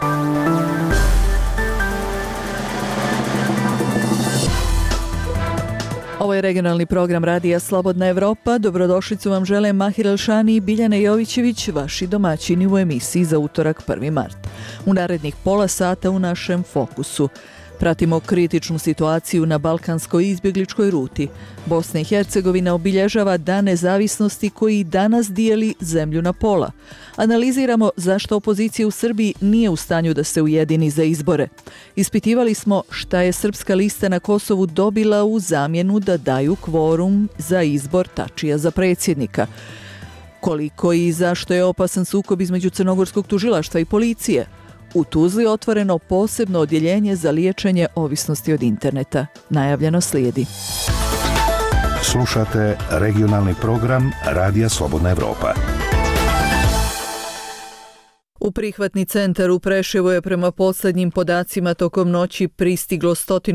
Ovo je regionalni program Radija Slobodna Evropa. Dobrodošlicu vam žele Mahir Elšani i Biljana Jovićević, vaši domaćini u emisiji za utorak 1. mart. U narednih pola sata u našem fokusu pratimo kritičnu situaciju na balkanskoj izbjegličkoj ruti. Bosna i Hercegovina obilježava Dan nezavisnosti koji danas dijeli zemlju na pola. Analiziramo zašto opozicija u Srbiji nije u stanju da se ujedini za izbore. Ispitivali smo šta je Srpska lista na Kosovu dobila u zamjenu da daju kvorum za izbor Tačija za predsjednika. Koliko i zašto je opasan sukob između crnogorskog tužilaštva i policije. U Tuzli otvoreno posebno odjeljenje za liječenje ovisnosti od interneta. Najavljeno slijedi. Slušate regionalni program Radija Slobodna Evropa. U prihvatni centar u Preševu je prema posljednjim podacima tokom noći pristiglo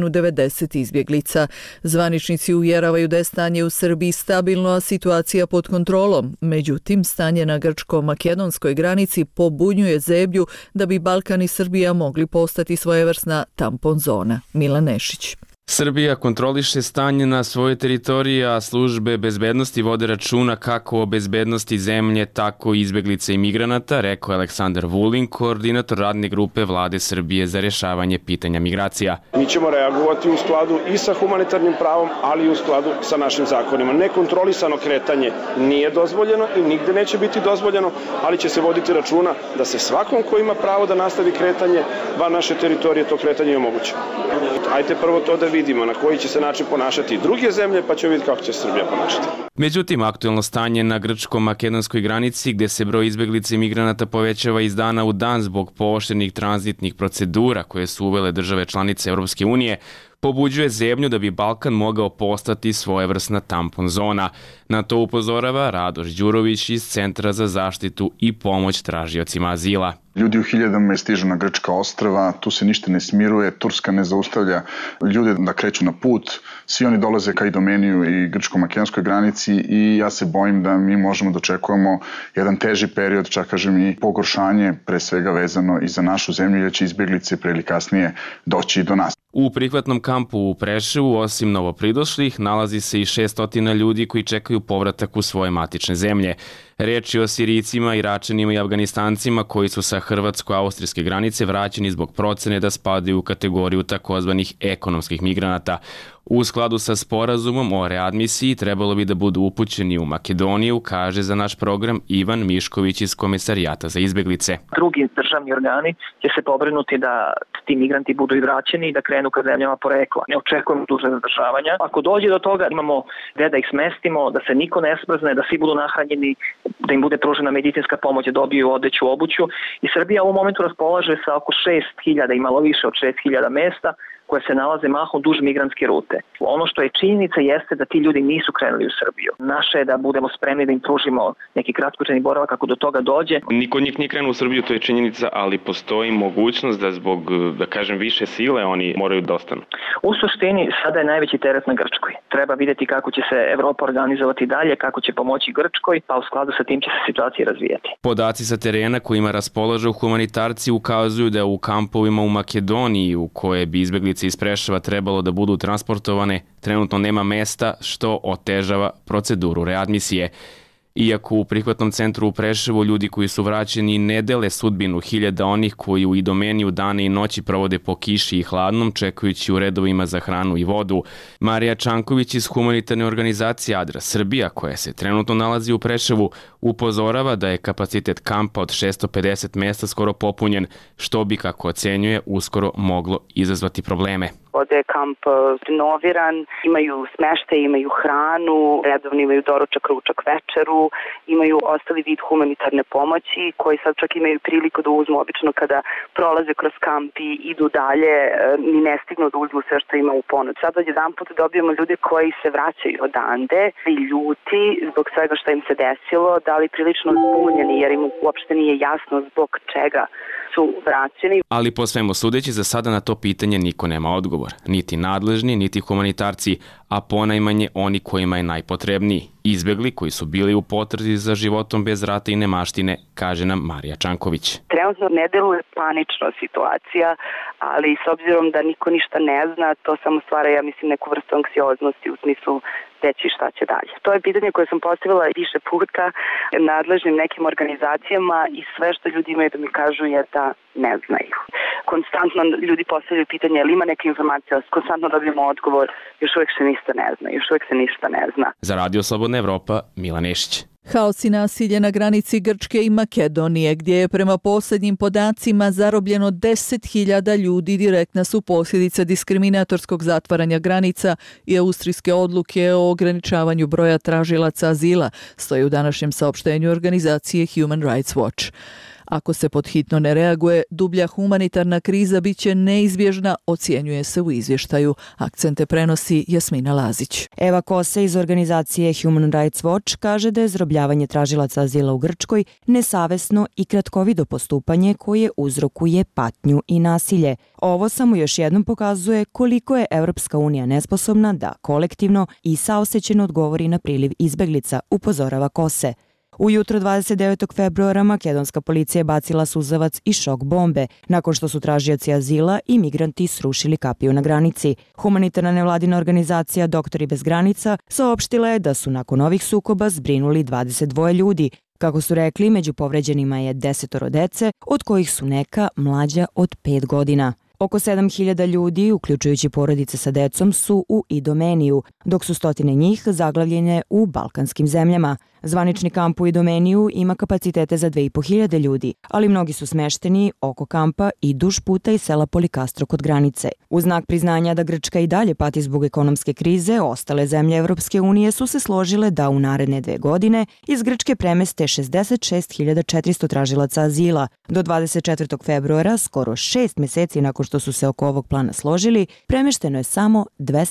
190 izbjeglica. Zvaničnici uvjeravaju da je stanje u Srbiji stabilno, a situacija pod kontrolom. Međutim, stanje na grčko-makedonskoj granici pobunjuje zebnju da bi Balkan i Srbija mogli postati svojevrsna tampon zona. Milan Nešić. Srbija kontroliše stanje na svojoj teritoriji, a službe bezbednosti vode računa kako o bezbednosti zemlje, tako i izbjeglica i migranata, rekao je Aleksandar Vulin, koordinator radne grupe Vlade Srbije za rješavanje pitanja migracija. Mi ćemo reagovati u skladu i sa humanitarnim pravom, ali i u skladu sa našim zakonima. Nekontrolisano kretanje nije dozvoljeno i nigde neće biti dozvoljeno, ali će se voditi računa da se svakom ko ima pravo da nastavi kretanje van naše teritorije to kretanje omogući. Ajde prvo to da vidimo na koji će se način ponašati druge zemlje, pa ćemo vidjeti kako će Srbija ponašati. Međutim, aktuelno stanje na grčko-makedonskoj granici, gdje se broj izbjeglica i migranata povećava iz dana u dan zbog pooštrenih tranzitnih procedura koje su uvele države članice Europske unije, pobuđuje zebnju da bi Balkan mogao postati svojevrsna tampon zona. Na to upozorava Radoš Đurović iz Centra za zaštitu i pomoć tražiocima azila. Ljudi u hiljadama stižu na grčka ostrva, tu se ništa ne smiruje, Turska ne zaustavlja ljude da kreću na put, svi oni dolaze ka Idomeniju i grčko-makedonskoj granici i ja se bojim da mi možemo da očekujemo jedan teži period, čak kažem i pogoršanje, pre svega vezano i za našu zemlju, jer će izbjeglice pre ili kasnije doći do nas. U prihvatnom kampu u Preševu, osim novopridošlih, nalazi se i 600 ljudi koji čekaju povratak u svoje matične zemlje. Riječ je o Sirijcima, Iračanima i Afganistancima koji su sa hrvatsko-austrijske granice vraćeni zbog procene da spadaju u kategoriju takozvanih ekonomskih migranata. U skladu sa sporazumom o readmisiji trebalo bi da budu upućeni u Makedoniju, kaže za naš program Ivan Mišković iz Komesarijata za izbjeglice. Drugi državni organi će se pobrinuti da ti migranti budu i vraćeni i da krenu ka zemljama porekla. Ne očekujemo duže zadržavanja. Ako dođe do toga, imamo gde da ih smestimo, da se niko ne smrzne, da svi budu nahranjeni, da im bude pružena medicinska pomoć, da dobiju odeću, obuću. I Srbija u ovom momentu raspolaže sa oko 6.000 i malo više od 6.000 mesta koje se nalaze mahom duž migrantske rute. Ono što je činjenica jeste da ti ljudi nisu krenuli u Srbiju. Naše je da budemo spremni da im pružimo neki kratkotrajni boravak ako do toga dođe. Niko od njih nije krenuo u Srbiju, to je činjenica, ali postoji mogućnost da zbog, da kažem, više sile oni moraju da ostanu. U suštini sada je najveći teret na Grčkoj. Treba vidjeti kako će se Evropa organizovati dalje, kako će pomoći Grčkoj, pa u skladu sa tim će se situacija razvijati. Podaci sa terena kojima raspolažu humanitarci ukazuju da u kampovima u Makedoniji u koje bi izbjeglice iz Preševa trebalo da budu transportovane, trenutno nema mesta, što otežava proceduru readmisije. Iako u prihvatnom centru u Preševu ljudi koji su vraćeni ne dele sudbinu hiljada onih koji u Idomeniju dane i noći provode po kiši i hladnom, čekajući u redovima za hranu i vodu. Marija Čanković iz humanitarne organizacije Adra Srbija, koja se trenutno nalazi u Preševu, upozorava da je kapacitet kampa od 650 mesta skoro popunjen, što bi, kako ocenjuje, uskoro moglo izazvati probleme. Ovdje je kamp renoviran, imaju smeštaj, imaju hranu, redovno imaju doručak, ručak, večeru, imaju ostali vid humanitarne pomoći koji sad čak imaju priliku da uzmu obično kada prolaze kroz kamp i idu dalje, ni ne stignu da uzmu sve što ima u ponud. Sad jedan put dobijemo ljude koji se vraćaju odande i ljuti zbog svega što im se desilo, da li prilično zbunjeni jer im uopšte nije jasno zbog čega su vraćeni. Ali po svemu sudeći, za sada na to pitanje niko nema odgovor. Niti nadležni, niti humanitarci, a ponajmanje oni kojima je najpotrebniji. izbegli koji su bili u potrazi za životom bez rata i nemaštine, kaže nam Marija Čanković. Trenutno ne deluje panična situacija, ali s obzirom da niko ništa ne zna, to samo stvara, ja mislim, neku vrstu anksioznosti u smislu reći šta će dalje. To je pitanje koje sam postavila više puta nadležnim nekim organizacijama i sve što ljudi imaju da mi kažu je da ne znaju. Konstantno ljudi postavljaju pitanje, ali ima neka informacija, konstantno dobijemo odgovor, još uvijek se ništa ne zna, još uvijek se ništa ne zna. Za Radio Slobodna Evropa, Milan Nešić. Haos i nasilje na granici Grčke i Makedonije, gdje je prema posljednjim podacima zarobljeno 10.000 ljudi, direktna su posljedica diskriminatorskog zatvaranja granica i austrijske odluke o ograničavanju broja tražilaca azila, stoji u današnjem saopštenju organizacije Human Rights Watch. Ako se podhitno ne reaguje, dublja humanitarna kriza bit će neizbježna, ocjenjuje se u izvještaju. Akcente prenosi Jasmina Lazić. Eva Kose iz organizacije Human Rights Watch kaže da je zarobljavanje tražilaca azila u Grčkoj nesavesno i kratkovido postupanje koje uzrokuje patnju i nasilje. Ovo samo još jednom pokazuje koliko je Europska unija nesposobna da kolektivno i saosećeno odgovori na priliv izbeglica, upozorava Kose. Ujutro 29. februara makedonska policija je bacila suzavac i šok bombe nakon što su tražioci azila i migranti srušili kapiju na granici. Humanitarna nevladina organizacija Doktori bez granica saopštila je da su nakon ovih sukoba zbrinuli 22 ljudi. Kako su rekli, među povređenima je 10 dece, od kojih su neka mlađa od 5 godina. Oko 7.000 ljudi, uključujući porodice sa decom, su u Idomeniju, dok su stotine njih zaglavljene u balkanskim zemljama. Zvanični kamp u Idomeniju ima kapacitete za 2.500 ljudi, ali mnogi su smešteni oko kampa i duž puta iz sela Polikastro kod granice. U znak priznanja da Grčka i dalje pati zbog ekonomske krize, ostale zemlje Evropske unije su se složile da u naredne 2 godine iz Grčke premeste 66.400 tražilaca azila. Do 24. februara, skoro 6 mjeseci nakon što su se oko ovog plana složili, premešteno je samo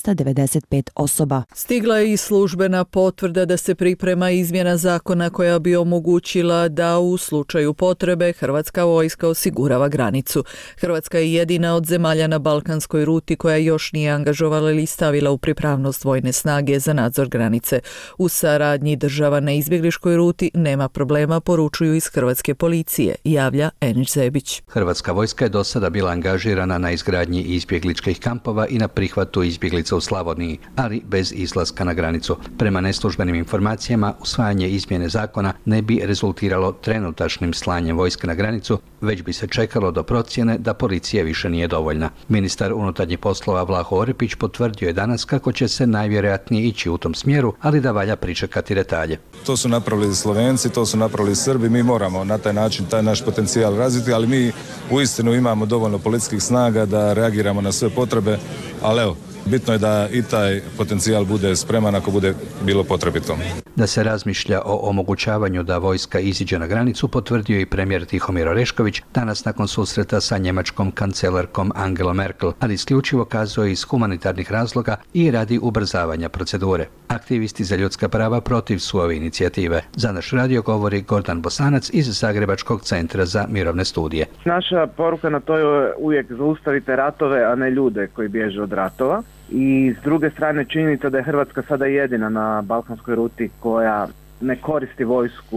295 osoba. Stigla je i službena potvrda da se priprema izmjena zakona koja bi omogućila da u slučaju potrebe Hrvatska vojska osigurava granicu. Hrvatska je jedina od zemalja na balkanskoj ruti koja još nije angažovala ili stavila u pripravnost vojne snage za nadzor granice. U saradnji država na izbjegliškoj ruti nema problema, poručuju iz hrvatske policije, javlja Enić Zebić. Hrvatska vojska je do sada bila angažirana na izgradnji izbjegličkih kampova i na prihvatu izbjeglica u Slavoniji, ali bez izlaska na granicu. Prema neslužbenim informacijama, usvajanje izmjene zakona ne bi rezultiralo trenutačnim slanjem vojske na granicu, već bi se čekalo do procjene da policija više nije dovoljna. Ministar unutarnjih poslova Vlaho Orepić potvrdio je danas kako će se najvjerojatnije ići u tom smjeru, ali da valja pričekati detalje. To su napravili Slovenci, to su napravili Srbi, mi moramo na taj način taj naš potencijal razviti, ali mi uistinu imamo dovoljno policijskih snaga da reagiramo na sve potrebe, ali evo, bitno je da i taj potencijal bude spreman ako bude bilo potrebito. Da se razmišlja o omogućavanju da vojska iziđe na granicu potvrdio i premijer Tihomir Orešković danas nakon susreta sa njemačkom kancelarkom Angelom Merkel, ali isključivo kazuje iz humanitarnih razloga i radi ubrzavanja procedure. Aktivisti za ljudska prava protiv su ove inicijative. Za naš radio govori Gordan Bosanac iz Zagrebačkog centra za mirovne studije. Naša poruka na to je uvijek zaustavite ratove, a ne ljude koji bježe od ratova. I s druge strane činjenica da je Hrvatska sada jedina na balkanskoj ruti koja ne koristi vojsku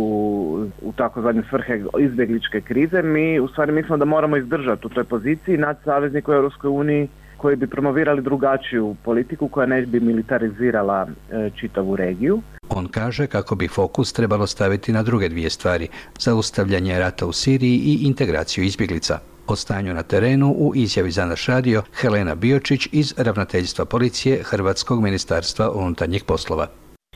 u takozvane svrhe izbjegličke krize. Mi u stvari mislimo da moramo izdržati u toj poziciji naći saveznika u Europskoj uniji koji bi promovirali drugačiju politiku koja ne bi militarizirala čitavu regiju. On kaže kako bi fokus trebalo staviti na druge dvije stvari, zaustavljanje rata u Siriji i integraciju izbjeglica. O stanju na terenu u izjavi za naš radio Helena Biočić iz Ravnateljstva policije Hrvatskog ministarstva unutarnjih poslova.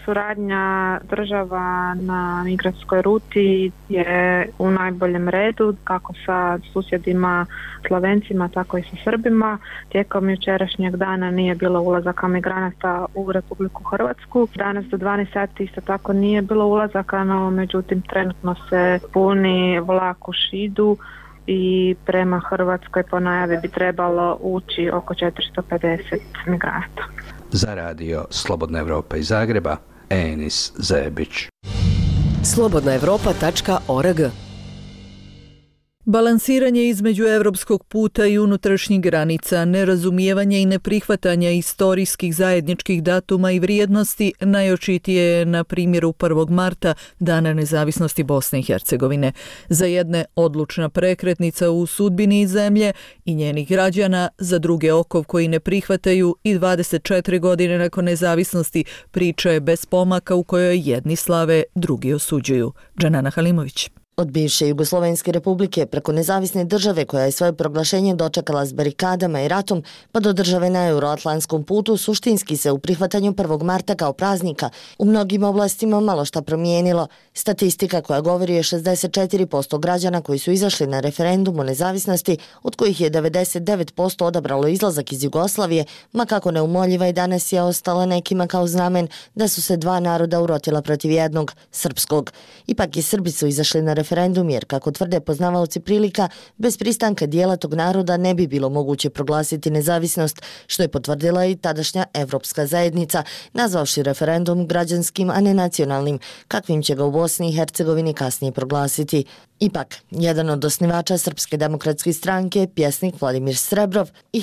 Suradnja država na migrantskoj ruti je u najboljem redu, kako sa susjedima Slovencima, tako i sa Srbima. Tijekom jučerašnjeg dana nije bilo ulazaka migranata u Republiku Hrvatsku. Danas do 12 sati isto tako nije bilo ulazaka, no međutim trenutno se puni vlak u Šidu i prema Hrvatskoj po najavi bi trebalo ući oko 450 migranata. Za radio Slobodna Evropa iz Zagreba, Enis Zebić. slobodnaevropa.org Balansiranje između evropskog puta i unutrašnjih granica, nerazumijevanje i neprihvatanja istorijskih zajedničkih datuma i vrijednosti najočitije je na primjeru 1. marta, Dana nezavisnosti Bosne i Hercegovine. Za jedne odlučna prekretnica u sudbini zemlje i njenih građana, za druge okov koji ne prihvataju i 24 godine nakon nezavisnosti priča je bez pomaka u kojoj jedni slave, drugi osuđuju. Džanana Halimović. Od bivše Jugoslovenske republike preko nezavisne države koja je svoje proglašenje dočekala s barikadama i ratom, pa do države na euroatlantskom putu, suštinski se u prihvatanju 1. marta kao praznika u mnogim oblastima malo šta promijenilo. Statistika koja govori je 64% građana koji su izašli na referendum o nezavisnosti, od kojih je 99% odabralo izlazak iz Jugoslavije, ma kako neumoljiva i danas je ostala nekima kao znamen da su se dva naroda urotila protiv jednog, srpskog. Ipak i Srbi su izašli na referendum jer, kako tvrde poznavaoci prilika, bez pristanka dijela tog naroda ne bi bilo moguće proglasiti nezavisnost, što je potvrdila i tadašnja Evropska zajednica, nazvavši referendum građanskim, a ne nacionalnim, kakvim će ga u Bosni i Hercegovini kasnije proglasiti. Ipak, jedan od osnivača Srpske demokratske stranke, pjesnik Vladimir Srebrov, i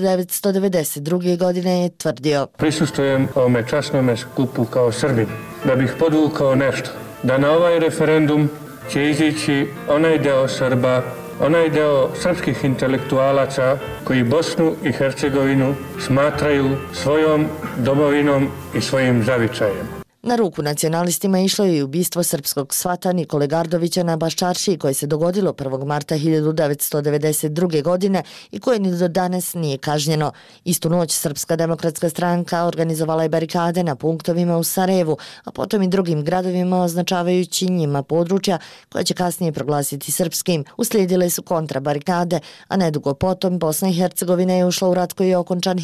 1992. godine je tvrdio: Prisustvujem ovome časnome skupu kao Srbin, da bih podvukao nešto, da na ovaj referendum će izići onaj deo Srba, onaj deo srpskih intelektualaca koji Bosnu i Hercegovinu smatraju svojom domovinom i svojim zavičajem. Na ruku nacionalistima išlo je i ubistvo srpskog svata Nikole Gardovića na Baščaršiji, koje se dogodilo 1. marta 1992. godine i koje ni do danas nije kažnjeno. Istu noć Srpska demokratska stranka organizovala je barikade na punktovima u Sarajevu, a potom i drugim gradovima, označavajući njima područja koja će kasnije proglasiti srpskim. Uslijedile su kontrabarikade, a nedugo potom Bosna i Hercegovina je ušla u rat koji je okončan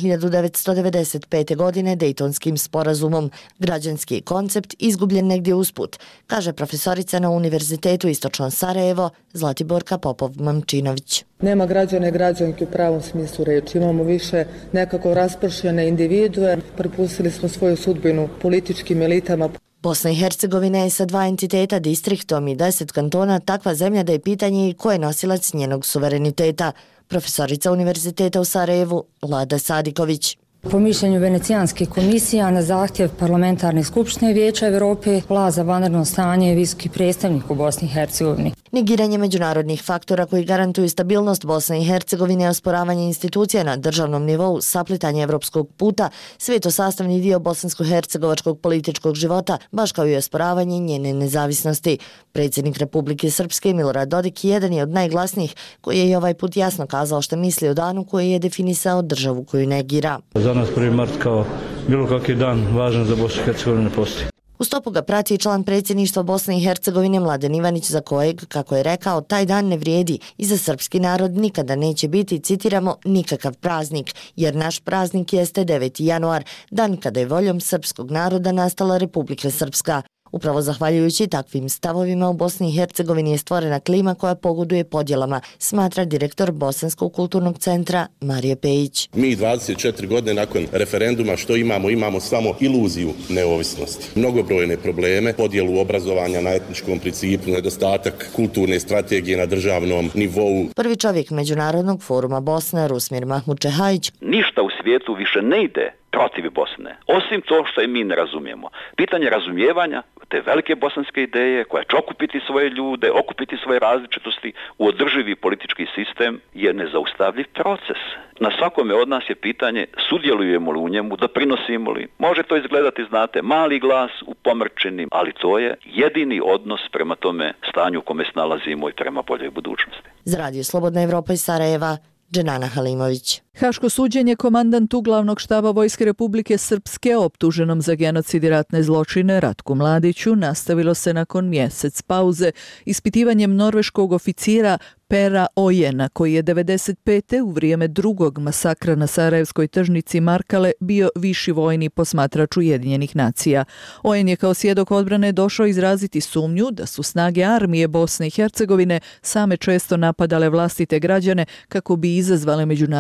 1995. godine Dejtonskim sporazumom. Građanski koncept izgubljen negdje usput, kaže profesorica na Univerzitetu Istočno Sarajevo Zlatiborka Popov-Mamčinović. Nema građana i građanki u pravom smislu reči. Imamo više nekako raspršene individue. Prepustili smo svoju sudbinu političkim elitama. Bosna i Hercegovina je sa 2 entiteta, distriktom i 10 kantona takva zemlja da je pitanje i ko je nosilac njenog suvereniteta. Profesorica Univerziteta u Sarajevu Lada Sadiković. Po mišljenju Venecijanske komisije, na zahtjev Parlamentarne skupštine Vijeća Evrope, vlast za vanredno stanje je visoki predstavnik u Bosni i Hercegovini. Negiranje međunarodnih faktora koji garantuju stabilnost Bosne i Hercegovine, osporavanje institucija na državnom nivou, saplitanje evropskog puta, sve je to sastavni dio bosansko-hercegovačkog političkog života, baš kao i osporavanje njene nezavisnosti. Predsjednik Republike Srpske Milorad Dodik jedan je od najglasnijih koji je i ovaj put jasno kazao što misli o danu koji je definisao državu koju negira. Za nas 1. mart kao bilo kakvi dan važan za Bosnu i Hercegovinu ne postoji. U stopu ga prati i član predsjedništva Bosne i Hercegovine Mladen Ivanić, za kojeg, kako je rekao, taj dan ne vrijedi i za srpski narod nikada neće biti, citiramo, nikakav praznik, jer naš praznik jeste 9. januar, dan kada je voljom srpskog naroda nastala Republika Srpska. Upravo zahvaljujući takvim stavovima u Bosni i Hercegovini je stvorena klima koja pogoduje podjelama, smatra direktor Bosanskog kulturnog centra Marije Pejić. Mi 24 godine nakon referenduma što imamo? Imamo samo iluziju neovisnosti. Mnogobrojne probleme, podjelu obrazovanja na etničkom principu, nedostatak kulturne strategije na državnom nivou. Prvi čovjek Međunarodnog foruma Bosne, Rusmir Mahmudčehajić. Ništa u svijetu više ne ide protiv Bosne, osim to što je mi ne razumijemo. Pitanje razumijevanja te velike bosanske ideje koja će okupiti svoje ljude, okupiti svoje različitosti u održivi politički sistem je nezaustavljiv proces. Na svakome od nas je pitanje sudjelujemo li u njemu, doprinosimo li. Može to izgledati, znate, mali glas u pomrčini, ali to je jedini odnos prema tome stanju u kome se nalazimo i prema boljoj budućnosti. Za Radio Slobodna Evropa iz Sarajeva, Dženana Halimović. Haško suđenje komandantu glavnog štaba Vojske Republike Srpske optuženom za genocid i ratne zločine Ratku Mladiću nastavilo se nakon mjesec pauze ispitivanjem norveškog oficira Pera Ojena, koji je 1995. u vrijeme drugog masakra na sarajevskoj tržnici Markale bio viši vojni posmatrač Ujedinjenih nacija. Ojen je kao svjedok odbrane došao izraziti sumnju da su snage armije Bosne i Hercegovine same često napadale vlastite građane kako bi izazvale međunarodnu intervenciju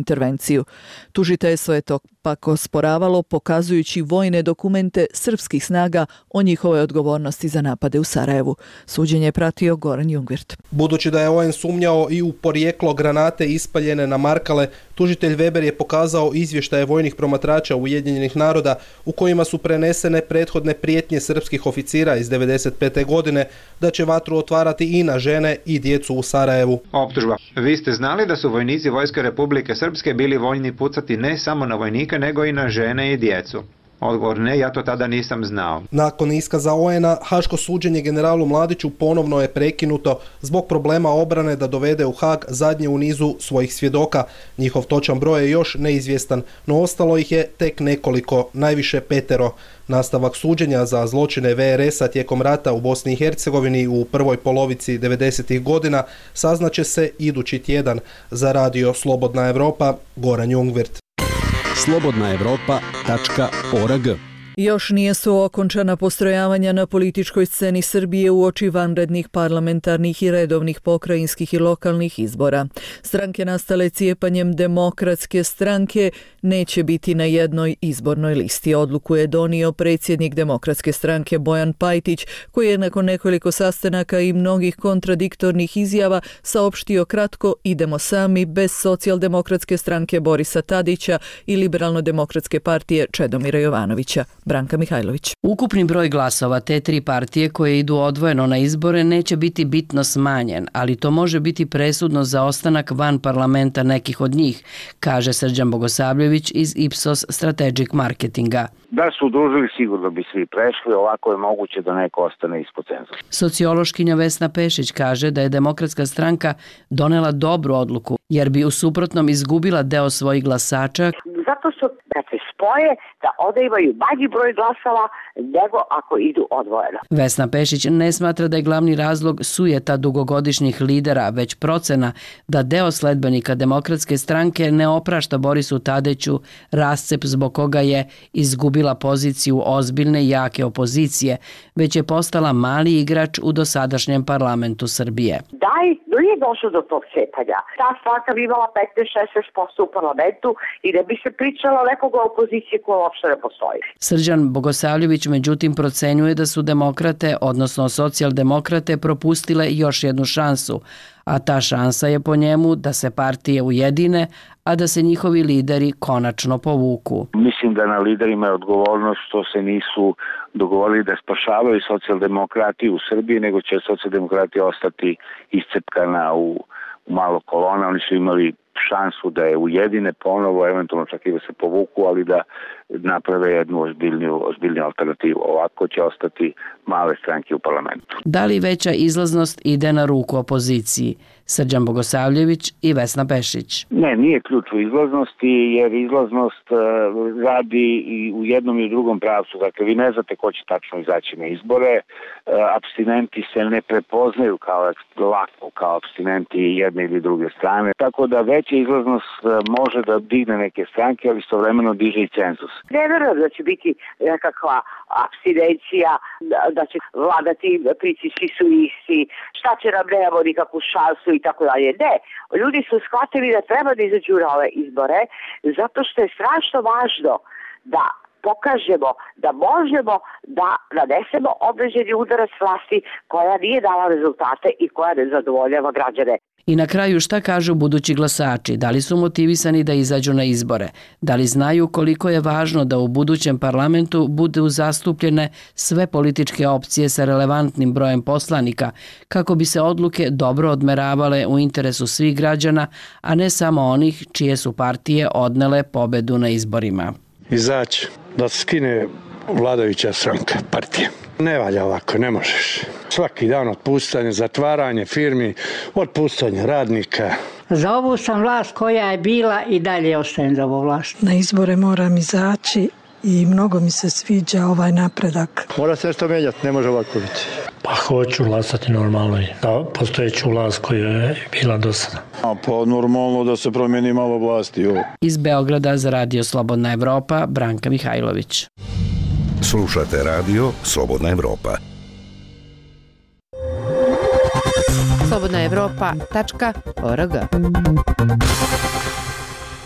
intervenciju. Tužiteljstvo je to pak osporavalo pokazujući vojne dokumente srpskih snaga o njihovoj odgovornosti za napade u Sarajevu. Suđenje je pratio Goran Jungwirth. Budući da je ON sumnjao i u porijeklo granate ispaljene na Markale, tužitelj Weber je pokazao izvještaje vojnih promatrača Ujedinjenih naroda u kojima su prenesene prethodne prijetnje srpskih oficira iz 1995. godine da će vatru otvarati i na žene i djecu u Sarajevu. Optužba. Vi ste znali da su vojnici Vojske Republike Srpske bili voljni pucati ne samo na vojnike, nego i na žene i djecu? Odgovor ne, ja to tada nisam znao. Nakon iskaza ON-a, haško suđenje generalu Mladiću ponovno je prekinuto zbog problema obrane da dovede u Hag zadnje u nizu svojih svjedoka. Njihov točan broj je još neizvjestan, no ostalo ih je tek nekoliko, najviše 5. Nastavak suđenja za zločine VRS-a tijekom rata u Bosni i Hercegovini u prvoj polovici 90. godina saznaće se idući tjedan. Za radio Slobodna Evropa, Goran Jungwirth. slobodnaevropa.org. Još nije su okončana postrojavanja na političkoj sceni Srbije uoči vanrednih parlamentarnih i redovnih pokrajinskih i lokalnih izbora. Stranke nastale cijepanjem Demokratske stranke neće biti na jednoj izbornoj listi. Odluku je donio predsjednik Demokratske stranke Bojan Pajtić, koji je nakon nekoliko sastanaka i mnogih kontradiktornih izjava saopštio kratko: idemo sami, bez Socijaldemokratske stranke Borisa Tadića i Liberalno-demokratske partije Čedomira Jovanovića. Branka Mihajlović. Ukupni broj glasova te tri partije koje idu odvojeno na izbore neće biti bitno smanjen, ali to može biti presudno za ostanak van parlamenta nekih od njih, kaže Srđan Bogosavljević iz Ipsos Strategic Marketinga. Da su udružili, sigurno bi svi prešli, ovako je moguće da neko ostane ispod cenzusa. Sociološkinja Vesna Pešić kaže da je Demokratska stranka donela dobru odluku, jer bi u suprotnom izgubila deo svojih glasača. Zato što kad se spoje, da onda imaju manji broj glasova nego ako idu odvojeno. Vesna Pešić ne smatra da je glavni razlog sujeta dugogodišnjih lidera, već procena da deo sledbenika Demokratske stranke ne oprašta Borisu Tadiću rascep zbog koga je izgubila poziciju ozbiljne jake opozicije, već je postala mali igrač u dosadašnjem parlamentu Srbije. Nije došlo do tog cepanja. Ta stranka bi imala 15-16% u parlamentu i ne bi se pričalo nekoga opozicije koja uopšte ne postoji. Srđan Bogosavljević međutim procenjuje da su demokrate, odnosno socijaldemokrate, propustile još jednu šansu, a ta šansa je po njemu da se partije ujedine, a da se njihovi lideri konačno povuku. Mislim da na liderima je odgovornost što se nisu dogovorili da spašavaju socijaldemokratiju u Srbiji, nego će socijaldemokratija ostati iscepkana u malo kolona. Oni su imali šansu da je ujedine ponovo, eventualno čak i da se povuku, ali da naprave jednu ozbiljniju alternativu. Ovako će ostati male stranke u parlamentu. Da li veća izlaznost ide na ruku opoziciji? Srđan Bogosavljević i Vesna Pešić. Ne, nije ključ u izlaznosti, jer izlaznost radi i u jednom i u drugom pravcu. Dakle, vi ne znate ko će tačno izaći na izbore. Apstinenti se ne prepoznaju lako kao apstinenti jedne ili druge strane. Tako da veća izlaznost može da digne neke stranke, ali istovremeno diže i cenzus. Ne verujem da će biti nekakva apstinencija, da će vladati pritisci su isti, šta će nam, nemamo nikakvu šansu i tako dalje. Ne, ljudi su shvatili da treba da izađu na ove izbore, zato što je strašno važno da pokažemo da možemo da nanesemo određeni udarac vlasti koja nije dala rezultate i koja ne zadovoljava građane. I na kraju šta kažu budući glasači? Da li su motivisani da izađu na izbore? Da li znaju koliko je važno da u budućem parlamentu budu zastupljene sve političke opcije sa relevantnim brojem poslanika, kako bi se odluke dobro odmeravale u interesu svih građana, a ne samo onih čije su partije odnele pobedu na izborima? Izaći, da se skine vladajuća stranka, partija. Ne valja ovako, ne možeš. Svaki dan otpuštanje, zatvaranje firmi, otpuštanje radnika. Za ovu sam vlast koja je bila i dalje ostajem za ovu vlast. Na izbore moram izaći i mnogo mi se sviđa ovaj napredak. Mora se nešto menjati, ne može ovako biti. Pa hoću glasati normalno i da postojeću vlast koja je bila do sada. Pa normalno da se promijeni malo vlasti. Iz Beograda za radio Slobodna Evropa, Branka Mihajlović. Slušate radio Slobodna Evropa. slobodnaevropa.org.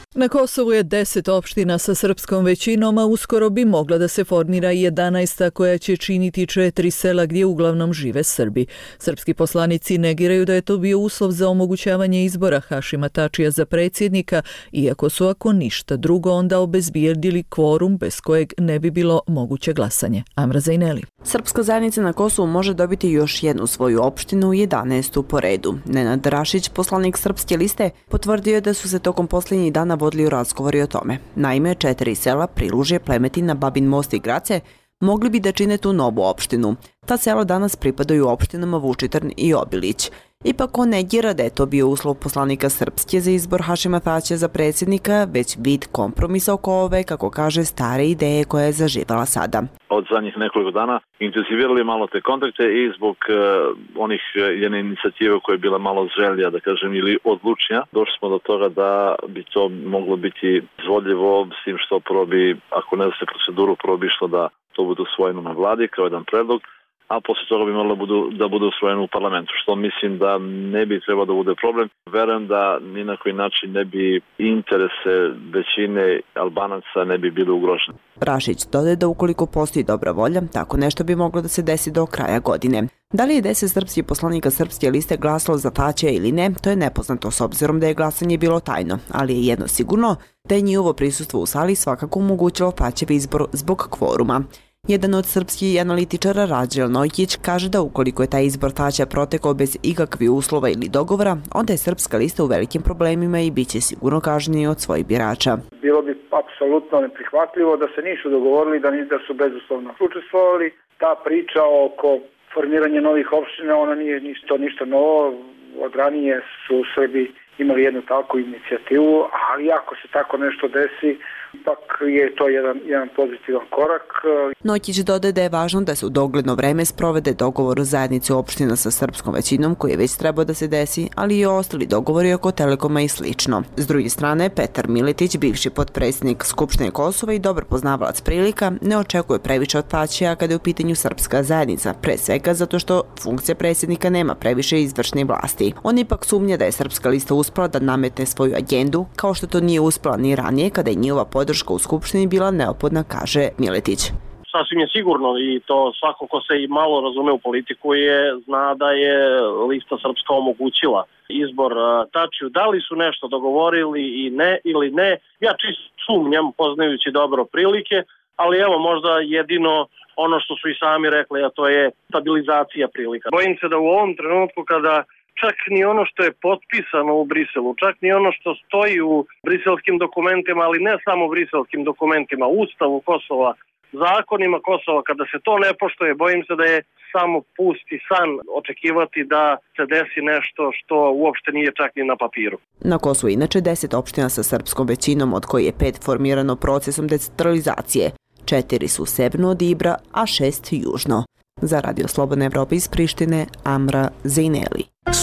Na Kosovu je 10 opština sa srpskom većinom, a uskoro bi mogla da se formira 11 koja će činiti 4 sela gdje uglavnom žive Srbi. Srpski poslanici negiraju da je to bio uslov za omogućavanje izbora Hašima Tačija za predsjednika, iako su ako ništa drugo onda obezbijedili kvorum bez kojeg ne bi bilo moguće glasanje. Amra Zajneli. Srpska zajednica na Kosovu može dobiti još jednu svoju opštinu, 11. po redu. Nenad Rašić, poslanik Srpske liste, potvrdio je da su se tokom posljednjih dana vodili razgovori o tome. Naime, 4 sela Prilužje, Plemetina, Babin Most i Grace mogli bi da čine tu novu opštinu. Ta sela danas pripadaju opštinama Vučitrn i Obilić. Ipak on negira da je to bio uslov poslanika Srpske za izbor Hašima Tačija za predsjednika, već vid kompromisa oko ove, kako kaže, stare ideje koja je zaživala sada. Od zadnjih nekoliko dana intenzivirali malo te kontakte i zbog onih jedne inicijative koja je bila malo želja, da kažem, ili odlučnja, došli smo do toga da bi to moglo biti izvodljivo, s tim što prvo bi, ako ne da se proceduru, prvo bi išlo da to bude usvojeno na vladi kao jedan predlog, a posle toga bi moralo da bude usvojeno u parlamentu, što mislim da ne bi trebao da bude problem. Verujem da ni na koji način ne bi interese većine Albanaca ne bi bili ugroženi. Rašić dodaje da ukoliko postoji dobra volja, tako nešto bi moglo da se desi do kraja godine. Da li je 10 srpskih poslanika Srpske liste glasalo za Tačija ili ne, to je nepoznato s obzirom da je glasanje bilo tajno, ali je jedno sigurno da je njihovo prisustvo u sali svakako omogućilo Tačev izbor zbog kvoruma. Jedan od srpskih analitičara, Rađel Nojkić, kaže da ukoliko je taj izbor Tačija protekao bez ikakvih uslova ili dogovora, onda je Srpska lista u velikim problemima i bit će sigurno kažnjeni od svojih birača. Bilo bi apsolutno neprihvatljivo da se nisu dogovorili, da su bezuslovno učestvovali. Ta priča oko formiranja novih opština, ona nije ništa novo. Od ranije su Srbi imali jednu takvu inicijativu, ali ako se tako nešto desi, ipak je to jedan pozitivan korak. Nokić dodaje da je važno da se u dogledno vreme sprovede dogovor o zajednici opština sa srpskom većinom koji je već trebao da se desi, ali i ostali dogovori oko Telekoma i slično. S druge strane, Petar Miletić, bivši potpredsjednik Skupštine Kosova i dobar poznavalac prilika, ne očekuje previše od Tačija kada je u pitanju srpska zajednica, pre svega zato što funkcija predsjednika nema previše izvršne vlasti. On ipak sumnja da je Srpska lista uspela da nametne svoju agendu, kao što to nije uspela ni ranije kada je njihova podrška u Skupštini bila neophodna, kaže Miletić. Sasvim je sigurno i to svako ko se i malo razume u politiku zna da je lista Srpska omogućila izbor Tačiju. Da li su nešto dogovorili ili ne, ja čisto sumnjam poznajući dobro prilike, ali evo možda jedino ono što su i sami rekli, a to je stabilizacija prilika. Bojim se da u ovom trenutku kada čak ni ono što je potpisano u Briselu, čak ni ono što stoji u briselskim dokumentima, ali ne samo briselskim dokumentima, Ustavu Kosova, zakonima Kosova, kada se to ne poštuje, bojim se da je samo pusti san očekivati da se desi nešto što uopšte nije čak ni na papiru. Na Kosovu inače 10 opština sa srpskom većinom, od koje je 5 formirano procesom decentralizacije. 4 su severno od Ibra, a 6 južno. Za Radio Slobodna Evropa iz Prištine, Amra Zajneli.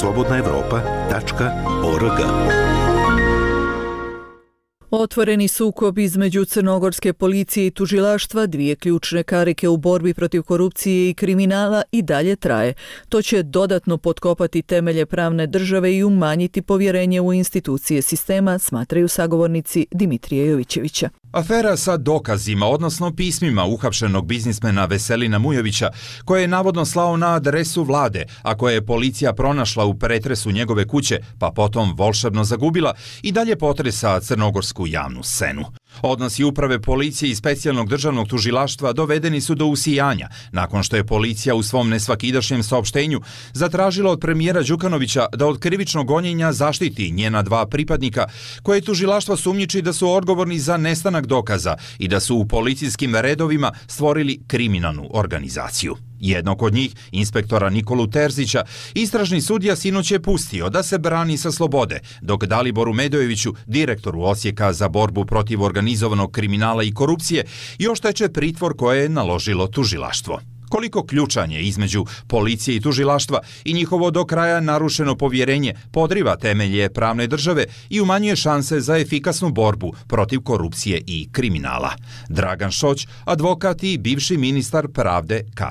slobodnaevropa.org. Otvoreni sukob između crnogorske policije i tužilaštva, dvije ključne karike u borbi protiv korupcije i kriminala, i dalje traje. To će dodatno potkopati temelje pravne države i umanjiti povjerenje u institucije sistema, smatraju sagovornici Dimitrija Jovićevića. Afera sa dokazima, odnosno pismima uhapšenog biznismena Veselina Mujovića, koje je navodno slao na adresu vlade, a koje je policija pronašla u pretresu njegove kuće, pa potom volšebno zagubila, i dalje potresa crnogorsku javnu scenu. Odnosi uprave policije i specijalnog državnog tužilaštva dovedeni su do usijanja, nakon što je policija u svom nesvakidašnjem saopštenju zatražila od premijera Đukanovića da od krivičnog gonjenja zaštiti njena 2 pripadnika, koje tužilaštvo sumnjiči da su odgovorni za nestanak dokaza i da su u policijskim redovima stvorili kriminalnu organizaciju. Jednog od njih, inspektora Nikolu Terzića, istražni sudija sinoć je pustio da se brani sa slobode, dok Daliboru Medojeviću, direktoru Odsjeka za borbu protiv organizovanog kriminala i korupcije, još teče pritvor koje je naložilo tužilaštvo. Koliko ključanje između policije i tužilaštva i njihovo do kraja narušeno povjerenje podriva temelje pravne države i umanjuje šanse za efikasnu borbu protiv korupcije i kriminala. Dragan Šoć, advokat i bivši ministar pravde, kaže: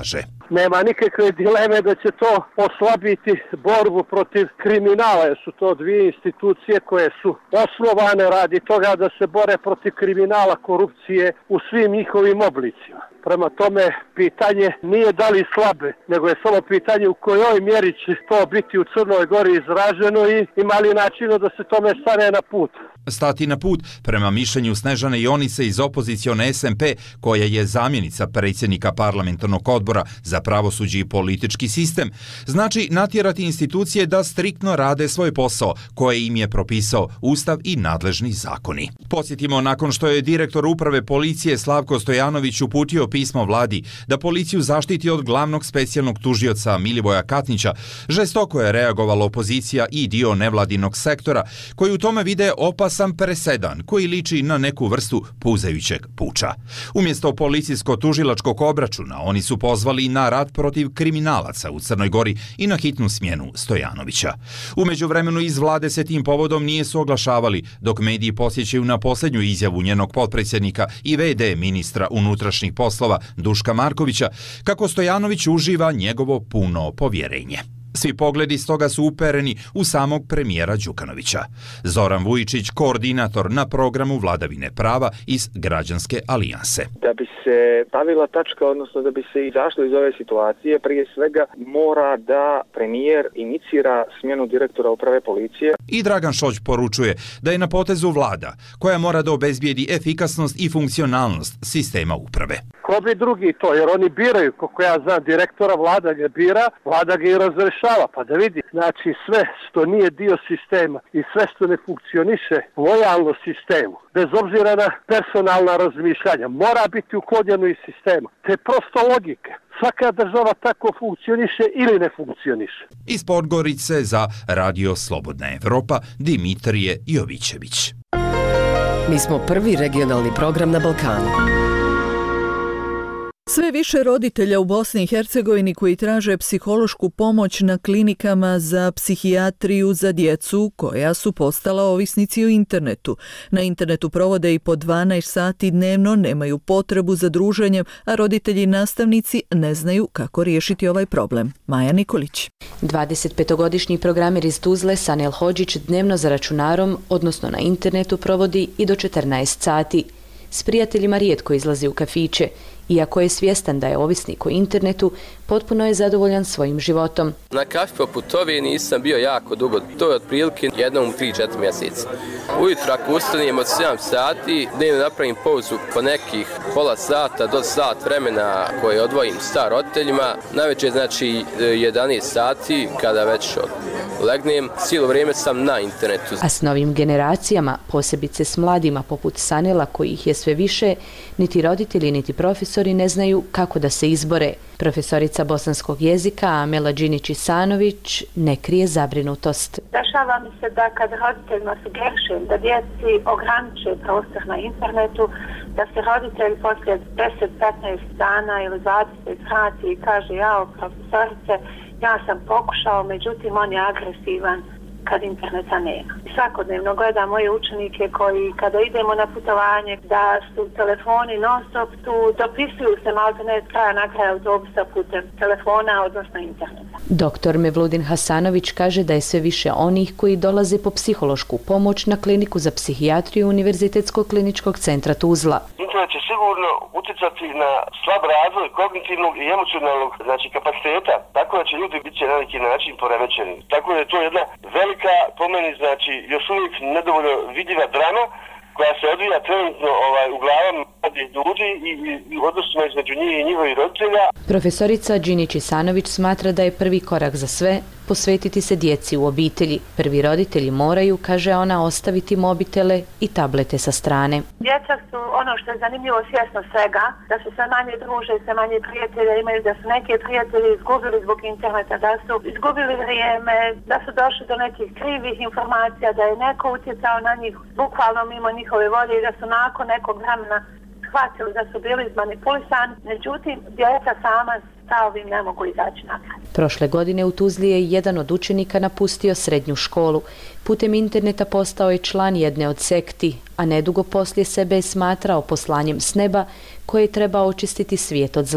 Nema nikakve dileme da će to oslabiti borbu protiv kriminala, jer su to dvije institucije koje su osnovane radi toga da se bore protiv kriminala, korupcije u svim njihovim oblicima. Prema tome, pitanje nije da li slabe, nego je samo pitanje u kojoj mjeri će to biti u Crnoj Gori izraženo i ima li načina da se tome stane na put. Stati na put, prema mišljenju Snežane Jonice iz opozicione SMP, koja je zamjenica predsjednika parlamentarnog odbora za pravosuđe i politički sistem, znači natjerati institucije da striktno rade svoj posao koje im je propisao Ustav i nadležni zakoni. Podsjetimo, nakon što je direktor uprave policije Slavko Stojanović uputio pismo vladi da policiju zaštiti od glavnog specijalnog tužioca Milivoja Katnića, žestoko je reagovala opozicija i dio nevladinog sektora koji u tome vide opasan presedan koji liči na neku vrstu puzajućeg puča. Umjesto policijsko-tužilačkog obračuna oni su pozvali na rat protiv kriminalaca u Crnoj Gori i na hitnu smjenu Stojanovića. U međuvremenu iz vlade se tim povodom nije su oglašavali, dok mediji podsjećaju na posljednju izjavu njenog potpredsjednika i VD ministra unutrašnjih poslova Duška Markovića kako Stojanović uživa njegovo puno povjerenje. Svi pogledi stoga su upereni u samog premijera Đukanovića. Zoran Vujičić, koordinator na programu vladavine prava iz Građanske alijanse. Da bi se stavila tačka, odnosno da bi se izašlo iz ove situacije, prije svega mora da premijer inicira smjenu direktora uprave policije. I Dragan Šoć poručuje da je na potezu vlada koja mora da obezbijedi efikasnost i funkcionalnost sistema uprave. Ko bi drugi to, jer oni biraju, koliko ja znam, direktora, vlada ga bira, vlada ga i razrešava, pa da vidi. Znači sve što nije dio sistema i sve što ne funkcioniše lojalno sistemu, bez obzira na personalna razmišljanja, mora biti uklonjeno iz sistema. To je prosto logika. Svaka država tako funkcioniše ili ne funkcioniše. Iz Podgorice za Radio Slobodna Evropa, Dimitrije Jovićević. Mi smo prvi regionalni program na Balkanu. Sve više roditelja u Bosni i Hercegovini koji traže psihološku pomoć na klinikama za psihijatriju za djecu koja su postala ovisnici o internetu. Na internetu provode i po 12 sati dnevno, nemaju potrebu za druženjem, a roditelji i nastavnici ne znaju kako riješiti ovaj problem. Maja Nikolić. 25-godišnji programer iz Tuzle Sanel Hodžić dnevno za računarom, odnosno na internetu, provodi i do 14 sati. S prijateljima rijetko izlazi u kafiće. Iako je svjestan da je ovisnik o internetu, potpuno je zadovoljan svojim životom. Na kafi poput ove nisam bio jako dugo, to je otprilike jednom u 3-4 mjeseca. Ujutro ako ustanijem od 7 sati, dnevno napravim pauzu po nekih pola sata do sat vremena koje odvojim sa roditeljima. Navečer znači 11 sati kada već legnem, cijelo vrijeme sam na internetu. A s novim generacijama, posebice s mladima poput Sanela kojih je sve više, niti roditelji niti profesori ne znaju kako da se izbore. Profesorica bosanskog jezika Amela Đinić-Isanović ne krije zabrinutost. Dešava mi se da kad roditeljima sugerišem da djeci ograniče prostor na internetu, da se roditelj poslije 10-15 dana ili 20 sati i kaže: jao profesorice, ja sam pokušao, međutim on je agresivan kad interneta nema. Svakodnevno gledam moje učenike koji kada idemo na putovanje da su telefoni non stop tu, dopisuju se maltene od kraja na kraj autobusa putem telefona, odnosno interneta. Doktor Mevludin Hasanović kaže da je sve više onih koji dolaze po psihološku pomoć na kliniku za psihijatriju Univerzitetskog kliničkog centra Tuzla. Internet će sigurno utjecati na slab razvoj kognitivnog i emocionalnog kapaciteta, tako da će ljudi biti na neki način poremećeni. Tako da je to jedna velika, po meni, još uvijek nedovoljno vidljiva drama koja se odvija trenutno u glavama mladih ljudi i odnosno između njih i njihovih roditelja. Profesorica Đinić-Isanović smatra da je prvi korak za sve posvetiti se djeci u obitelji. Prvi roditelji moraju, kaže ona, ostaviti mobitele i tablete sa strane. Djeca su, ono što je zanimljivo, svjesno svega, da se sve manje druže, sve manje prijatelja imaju, da su neke prijatelji izgubili zbog interneta, da su izgubili vrijeme, da su došli do nekih krivih informacija, da je neko utjecao na njih bukvalno mimo njihove volje i da su nakon nekog vremena shvatili da su bili izmanipulisani. Međutim, djeca sama stavim ne mogu izaći nakraj. Prošle godine u Tuzli je jedan od učenika napustio srednju školu. Putem interneta postao je član jedne od sekti, a nedugo poslije sebe je smatrao poslanjem s neba koje treba očistiti svijet od zla.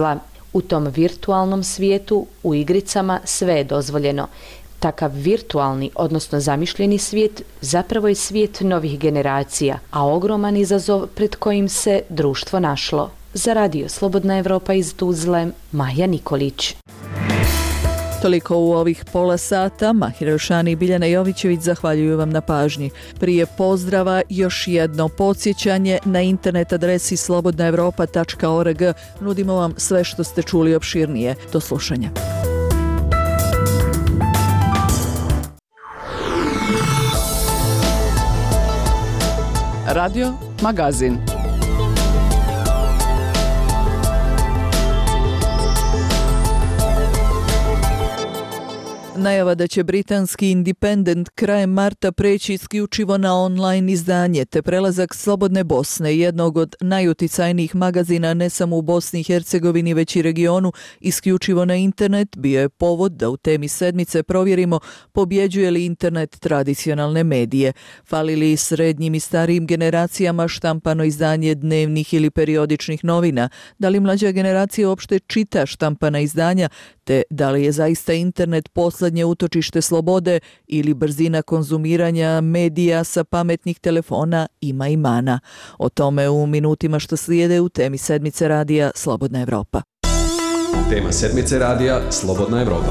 U tom virtualnom svijetu, u igricama, sve je dozvoljeno. Takav virtualni, odnosno zamišljeni svijet, zapravo je svijet novih generacija, a ogroman izazov pred kojim se društvo našlo. Za Radio Slobodna Evropa iz Tuzle, Maja Nikolić. Toliko u ovih pola sata. Mahir El-Šani i Biljana Jovićević zahvaljuju vam na pažnji. Prije pozdrava još jedno podsjećanje na internet adresi slobodnaevropa.org. Nudimo vam sve što ste čuli opširnije. Do slušanja. Radio Magazin. Najava da će britanski Independent krajem marta preći isključivo na online izdanje, te prelazak Slobodne Bosne, jednog od najuticajnijih magazina ne samo u Bosni i Hercegovini već i regionu, isključivo na internet, bio je povod da u temi sedmice provjerimo pobjeđuje li internet tradicionalne medije. Fali li srednjim i starijim generacijama štampano izdanje dnevnih ili periodičnih novina? Da li mlađa generacija uopšte čita štampana izdanja, te da li je zaista internet poslednje utočište slobode ili brzina konzumiranja medija sa pametnih telefona ima i mana? O tome u minutima što slijede u temi sedmice radija Slobodna Evropa. Tema sedmice radija Slobodna Evropa.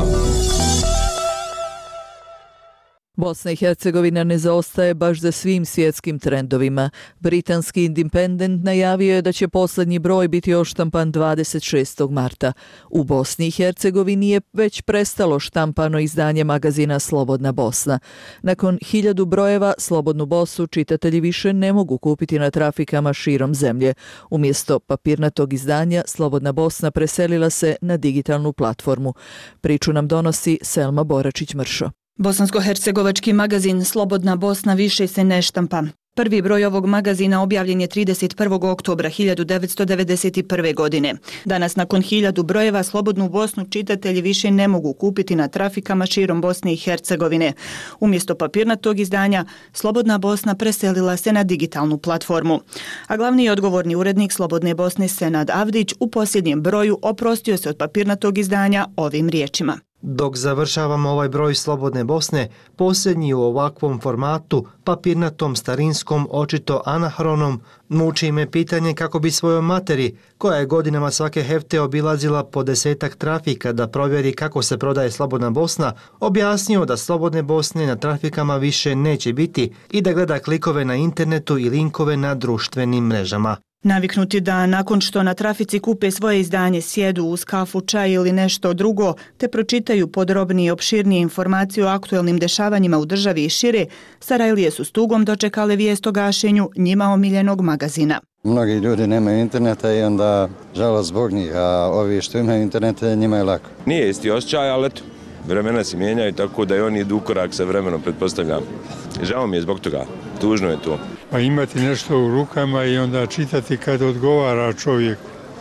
Bosna i Hercegovina ne zaostaje baš za svim svjetskim trendovima. Britanski Independent najavio je da će posljednji broj biti oštampan 26. marta. U Bosni i Hercegovini je već prestalo štampano izdanje magazina Slobodna Bosna. Nakon 1000 brojeva Slobodnu Bosnu čitatelji više ne mogu kupiti na trafikama širom zemlje. Umjesto papirnatog izdanja Slobodna Bosna preselila se na digitalnu platformu. Priču nam donosi Selma Boračić-Mršo. Bosansko-hercegovački magazin Slobodna Bosna više se ne štampa. Prvi broj ovog magazina objavljen je 31. oktobra 1991. godine. Danas, nakon 1000 brojeva, Slobodnu Bosnu čitatelji više ne mogu kupiti na trafikama širom Bosne i Hercegovine. Umjesto papirnatog izdanja, Slobodna Bosna preselila se na digitalnu platformu. A glavni i odgovorni urednik Slobodne Bosne Senad Avdić u posljednjem broju oprostio se od papirnatog izdanja ovim riječima. Dok završavamo ovaj broj Slobodne Bosne, posljednji u ovakvom formatu, papirnatom, starinskom, očito anahronom, muči me pitanje kako bi svojoj materi, koja je godinama svake hefte obilazila po 10-ak trafika da provjeri kako se prodaje Slobodna Bosna, objasnio da Slobodne Bosne na trafikama više neće biti i da gleda klikove na internetu i linkove na društvenim mrežama. Naviknuti da nakon što na trafici kupe svoje izdanje sjedu uz kafu, čaj ili nešto drugo, te pročitaju podrobnije i opširnije informacije o aktuelnim dešavanjima u državi i šire, Sarajlije su s tugom dočekale vijest o gašenju njima omiljenog magazina. Mnogi ljudi nemaju interneta i onda žalost zbog njih, a ovi što imaju internete njima je lako. Nije isti osjećaj, ali eto, vremena se mijenjaju tako da i oni idu u korak sa vremenom, pretpostavljam. Žao mi je zbog toga, tužno je to. Pa imati nešto u rukama i onda čitati kad odgovara čovjek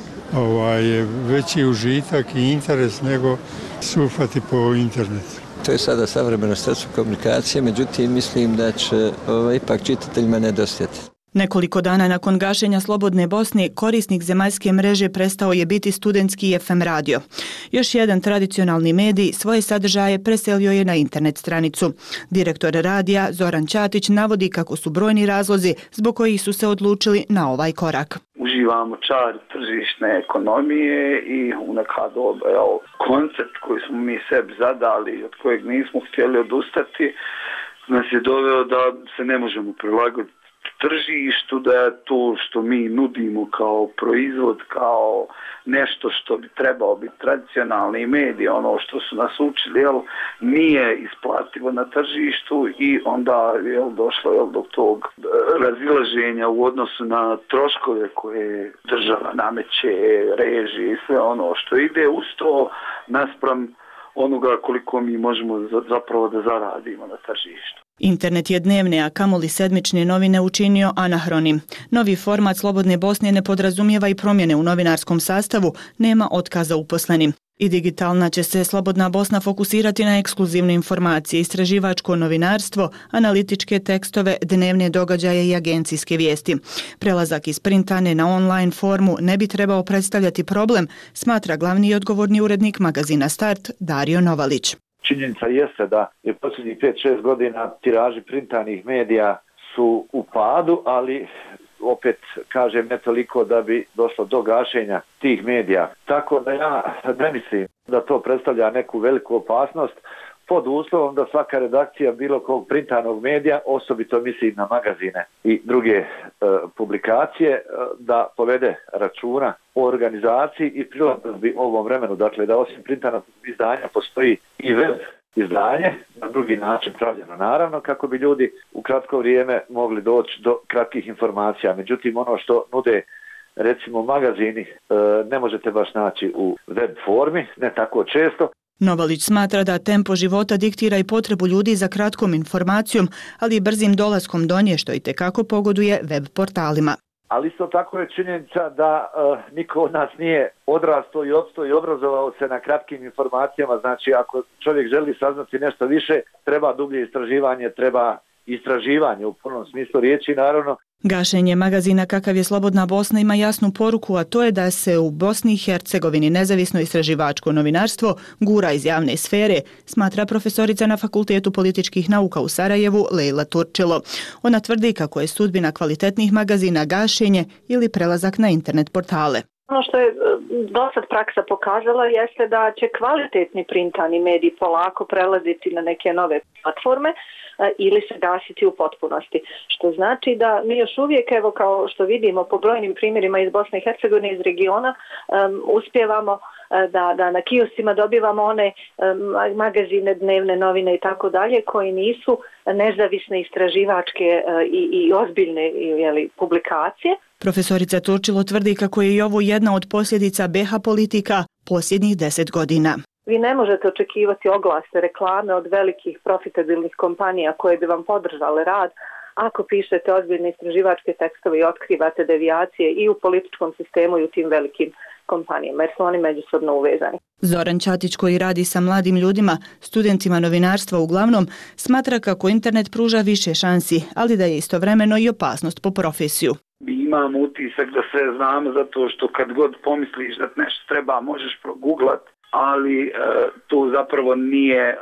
je veći užitak i interes nego surfati po internetu. To je sada savremeno sredstvo komunikacije, međutim mislim da će ipak čitateljima nedostajati. Nekoliko dana nakon gašenja Slobodne Bosne, korisnik zemaljske mreže prestao je biti studentski FM radio. Još jedan tradicionalni medij svoje sadržaje preselio je na internet stranicu. Direktor radija Zoran Ćatić navodi kako su brojni razlozi zbog kojih su se odlučili na ovaj korak. Uživamo čar tržišne ekonomije i u neka doba koncept koji smo mi sebi zadali, od kojeg nismo htjeli odustati, nas je doveo da se ne možemo prilagoditi tržištu, da je to što mi nudimo kao proizvod, kao nešto što bi trebao biti tradicionalni medij, ono što su nas učili, nije isplativo na tržištu i onda došlo do tog razilaženja u odnosu na troškove koje država nameće, režije i sve ono što ide uz to naspram onoga koliko mi možemo zapravo da zaradimo na tržištu. Internet je dnevne, a kamoli sedmične novine učinio anahronim. Novi format Slobodne Bosne ne podrazumijeva i promjene u novinarskom sastavu, nema otkaza uposlenim. I digitalna će se Slobodna Bosna fokusirati na ekskluzivne informacije, istraživačko novinarstvo, analitičke tekstove, dnevne događaje i agencijske vijesti. Prelazak iz printane na online formu ne bi trebao predstavljati problem, smatra glavni i odgovorni urednik magazina Start Dario Novalić. Činjenica jeste da je posljednjih 5-6 godina tiraži printanih medija su u padu, ali opet kažem ne toliko da bi došlo do gašenja tih medija. Tako da ja ne mislim da to predstavlja neku veliku opasnost pod uslovom da svaka redakcija bilo kog printanog medija, osobito mislim na magazine i druge publikacije, da povede računa o organizaciji i prilagodbi ovom vremenu. Dakle, da osim printanog izdanja postoji i web izdanje, na drugi način pravljeno naravno, kako bi ljudi u kratko vrijeme mogli doći do kratkih informacija. Međutim, ono što nude recimo magazini ne možete baš naći u web formi, ne tako često. Novalić smatra da tempo života diktira i potrebu ljudi za kratkom informacijom, ali i brzim dolaskom do nje, što itekako pogoduje web portalima. Ali isto tako je činjenica da niko od nas nije odrastao i opstao i obrazovao se na kratkim informacijama. Znači, ako čovjek želi saznati nešto više, treba dublje istraživanje, treba istraživanje u punom smislu riječi, naravno. Gašenje magazina kakav je Slobodna Bosna ima jasnu poruku, a to je da se u Bosni i Hercegovini nezavisno istraživačko novinarstvo gura iz javne sfere, smatra profesorica na Fakultetu političkih nauka u Sarajevu Lejla Turčilo. Ona tvrdi kako je sudbina kvalitetnih magazina gašenje ili prelazak na internet portale. Ono što je dosad praksa pokazala jeste da će kvalitetni printani mediji polako prelaziti na neke nove platforme ili se gasiti u potpunosti. Što znači da mi još uvijek, evo kao što vidimo po brojnim primjerima iz Bosne i Hercegovine, iz regiona, uspijevamo da na kioscima dobivamo one magazine, dnevne novine i tako dalje koji nisu nezavisne istraživačke i ozbiljne publikacije. Profesorica Turčilo tvrdi kako je i ovo jedna od posljedica BiH politika posljednjih 10 godina. Vi ne možete očekivati oglase, reklame od velikih profitabilnih kompanija koje bi vam podržale rad ako pišete ozbiljne istraživačke tekstove i otkrivate devijacije i u političkom sistemu i u tim velikim kompanijama, jer su oni međusobno uvezani. Zoran Ćatić, koji radi sa mladim ljudima, studentima novinarstva uglavnom, smatra kako internet pruža više šansi, ali da je istovremeno i opasnost po profesiju. Imam utisak da sve znamo zato što kad god pomisliš da nešto treba možeš proguglat, ali to zapravo nije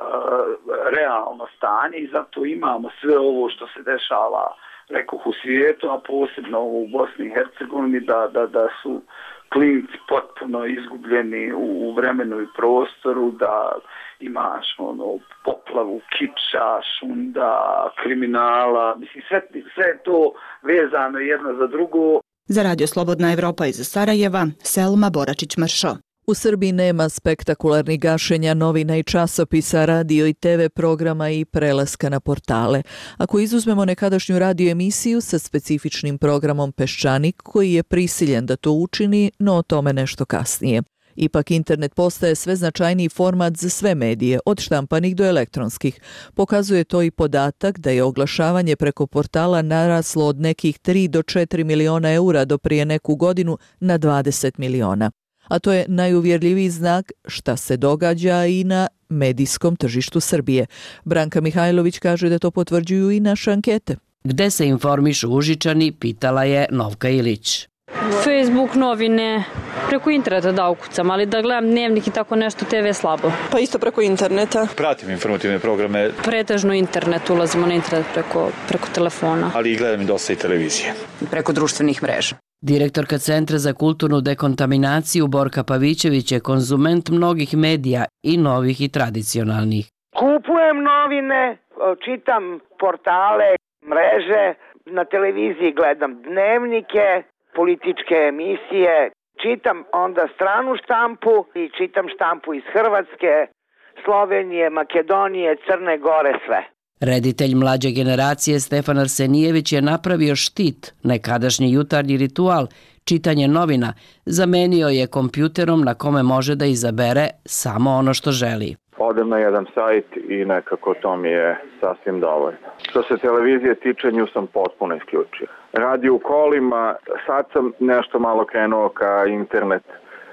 realno stanje i zato imamo sve ovo što se dešava, rekoh, u svijetu, a posebno u Bosni i Hercegovini, da su klinci potpuno izgubljeni u vremenu i prostoru, da imaš poplavu kiča, šunda, kriminala, mislim sve je to vezano jedno za drugo. Za Radio Slobodna Evropa iz Sarajeva, Selma Boračić-Mršo. U Srbiji nema spektakularnih gašenja novina i časopisa, radio i TV programa i prelaska na portale. Ako izuzmemo nekadašnju radio emisiju sa specifičnim programom Peščanik, koji je prisiljen da to učini, no o tome nešto kasnije. Ipak internet postaje sve značajniji format za sve medije, od štampanih do elektronskih. Pokazuje to i podatak da je oglašavanje preko portala naraslo od nekih 3 do 4 miliona eura do prije neku godinu na 20 miliona. A to je najuvjerljiviji znak šta se događa i na medijskom tržištu Srbije. Branka Mihajlović kaže da to potvrđuju i naše ankete. Gde se informišu Užičani, pitala je Novka Ilić. Facebook, novine, preko interneta da ukucam, ali da gledam dnevnik i tako nešto, TV slabo. Pa isto preko interneta. Pratim informativne programe. Pretežno internet, ulazimo na internet preko telefona. Ali i gledam dosta i televizije. Preko društvenih mreža. Direktorka Centra za kulturnu dekontaminaciju Borka Pavićević je konzument mnogih medija i novih i tradicionalnih. Kupujem novine, čitam portale, mreže, na televiziji gledam dnevnike, političke emisije, čitam onda stranu štampu i čitam štampu iz Hrvatske, Slovenije, Makedonije, Crne Gore, sve. Reditelj mlađe generacije Stefan Arsenijević je napravio štit, nekadašnji jutarnji ritual, čitanje novina, zamenio je kompjuterom na kome može da izabere samo ono što želi. Odem na jedan sajt i nekako to mi je sasvim dovoljno. Što se televizije tiče, nju sam potpuno isključio. Radio u kolima, sad sam nešto malo krenuo ka internet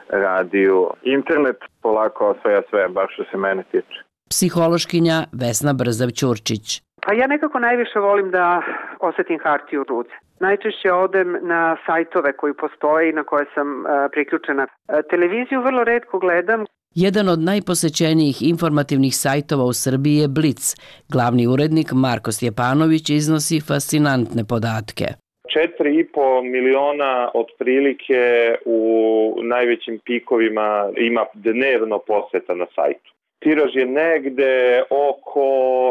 radiju. Internet polako osvaja sve, baš što se mene tiče. Psihološkinja Vesna Brzav-Ćurčić. Pa ja nekako najviše volim da osetim hartiju u ruci. Najčešće odem na sajtove koji postoje i na koje sam priključena. Televiziju vrlo retko gledam. Jedan od najposećenijih informativnih sajtova u Srbiji je Blic. Glavni urednik Marko Stjepanović iznosi fascinantne podatke. 4,5 miliona otprilike u najvećim pikovima ima dnevno poseta na sajtu. Tiraž je negde oko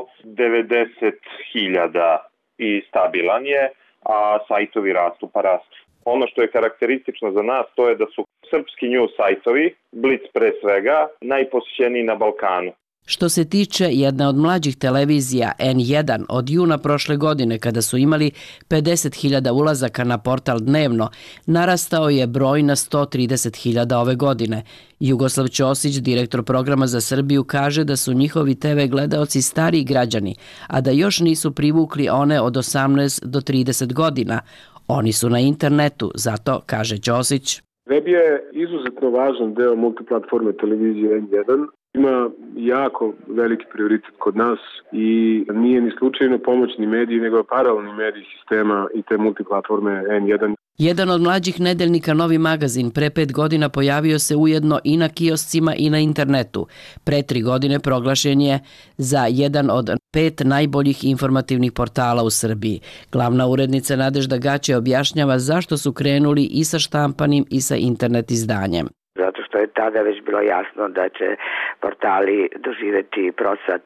90.000 i stabilan je, a sajtovi rastu pa rastu. Ono što je karakteristično za nas to je da su srpski news sajtovi, Blic pre svega, najposjećeniji na Balkanu. Što se tiče jedne od mlađih televizija N1 od juna prošle godine kada su imali 50.000 ulazaka na portal dnevno, narastao je broj na 130.000 ove godine. Jugoslav Ćosić, direktor programa za Srbiju, kaže da su njihovi TV gledaoci stariji građani, a da još nisu privukli one od 18 do 30 godina. Oni su na internetu, zato, kaže Ćosić. Web je izuzetno važan deo multiplatforme televizije N1. Ima jako veliki prioritet kod nas i nije ni slučajno pomoćni mediji, nego paralelni mediji sistema i te multiplatforme N1. Jedan od mlađih nedeljnika Novi magazin pre 5 godina pojavio se ujedno i na kioscima i na internetu. Pre 3 godine proglašen je za jedan od 5 najboljih informativnih portala u Srbiji. Glavna urednica Nadežda Gaće objašnjava zašto su krenuli i sa štampanim i sa internet izdanjem. Zato što je tada već bilo jasno da će portali doživeti prosvat.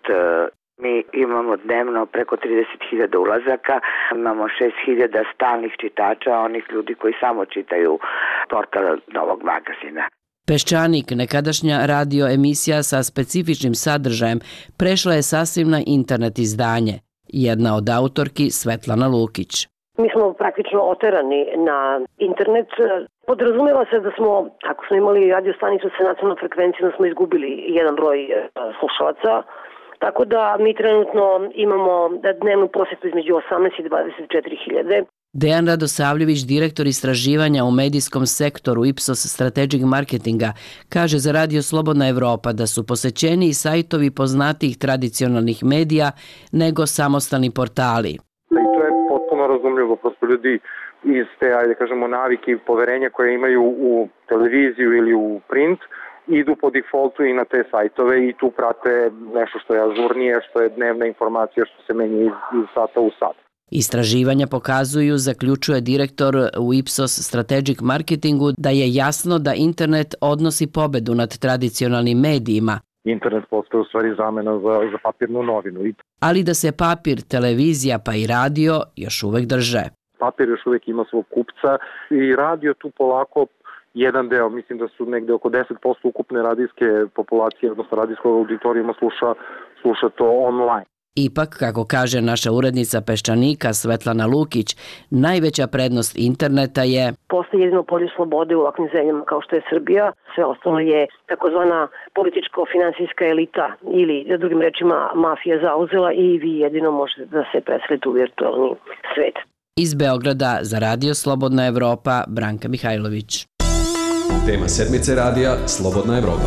Mi imamo dnevno preko 30.000 ulazaka, imamo 6.000 stalnih čitača, onih ljudi koji samo čitaju portal Novog magazina. Peščanik, nekadašnja radio emisija sa specifičnim sadržajem, prešla je sasvim na internet izdanje. Jedna od autorki Svetlana Lukić. Mi smo praktično oterani na internet. Podrazumeva se da smo, ako smo imali radio stanicu sa nacionalnom frekvencijom, smo izgubili jedan broj slušalaca. Tako da mi trenutno imamo dnevnu posjetu između 18 i 24.000. Dejan Radosavljević, direktor istraživanja u medijskom sektoru Ipsos Strategic Marketinga, kaže za Radio Slobodna Evropa da su posećeniji sajtovi poznatijih tradicionalnih medija nego samostalni portali. I to je potpuno razumljivo, prosto ljudi iz te, ajde kažemo, navike i poverenja koje imaju u televiziju ili u print, idu po defaultu i na te sajtove i tu prate nešto što je ažurnije, što je dnevna informacija, što se menja iz sata u sat. Istraživanja pokazuju, zaključuje direktor u Ipsos Strategic Marketingu, da je jasno da internet odnosi pobedu nad tradicionalnim medijima. Internet postaje u stvari zamena za papirnu novinu. Ali da se papir, televizija pa i radio još uvek drže. Papir još uvek ima svog kupca i radio tu polako jedan deo, mislim da su negde oko 10% ukupne radijske populacije, odnosno radijskog auditorijuma sluša to online. Ipak, kako kaže naša urednica Peščanika Svetlana Lukić, najveća prednost interneta je... Postoji jedino polje slobode u ovakvim zemljama kao što je Srbija. Sve ostalo je takozvana političko-finansijska elita ili, drugim rečima, mafija zauzela i vi jedino možete da se preselite u virtualni svet. Iz Beograda za Radio Slobodna Evropa, Branka Mihajlović. Tema sedmice radija Slobodna Evropa.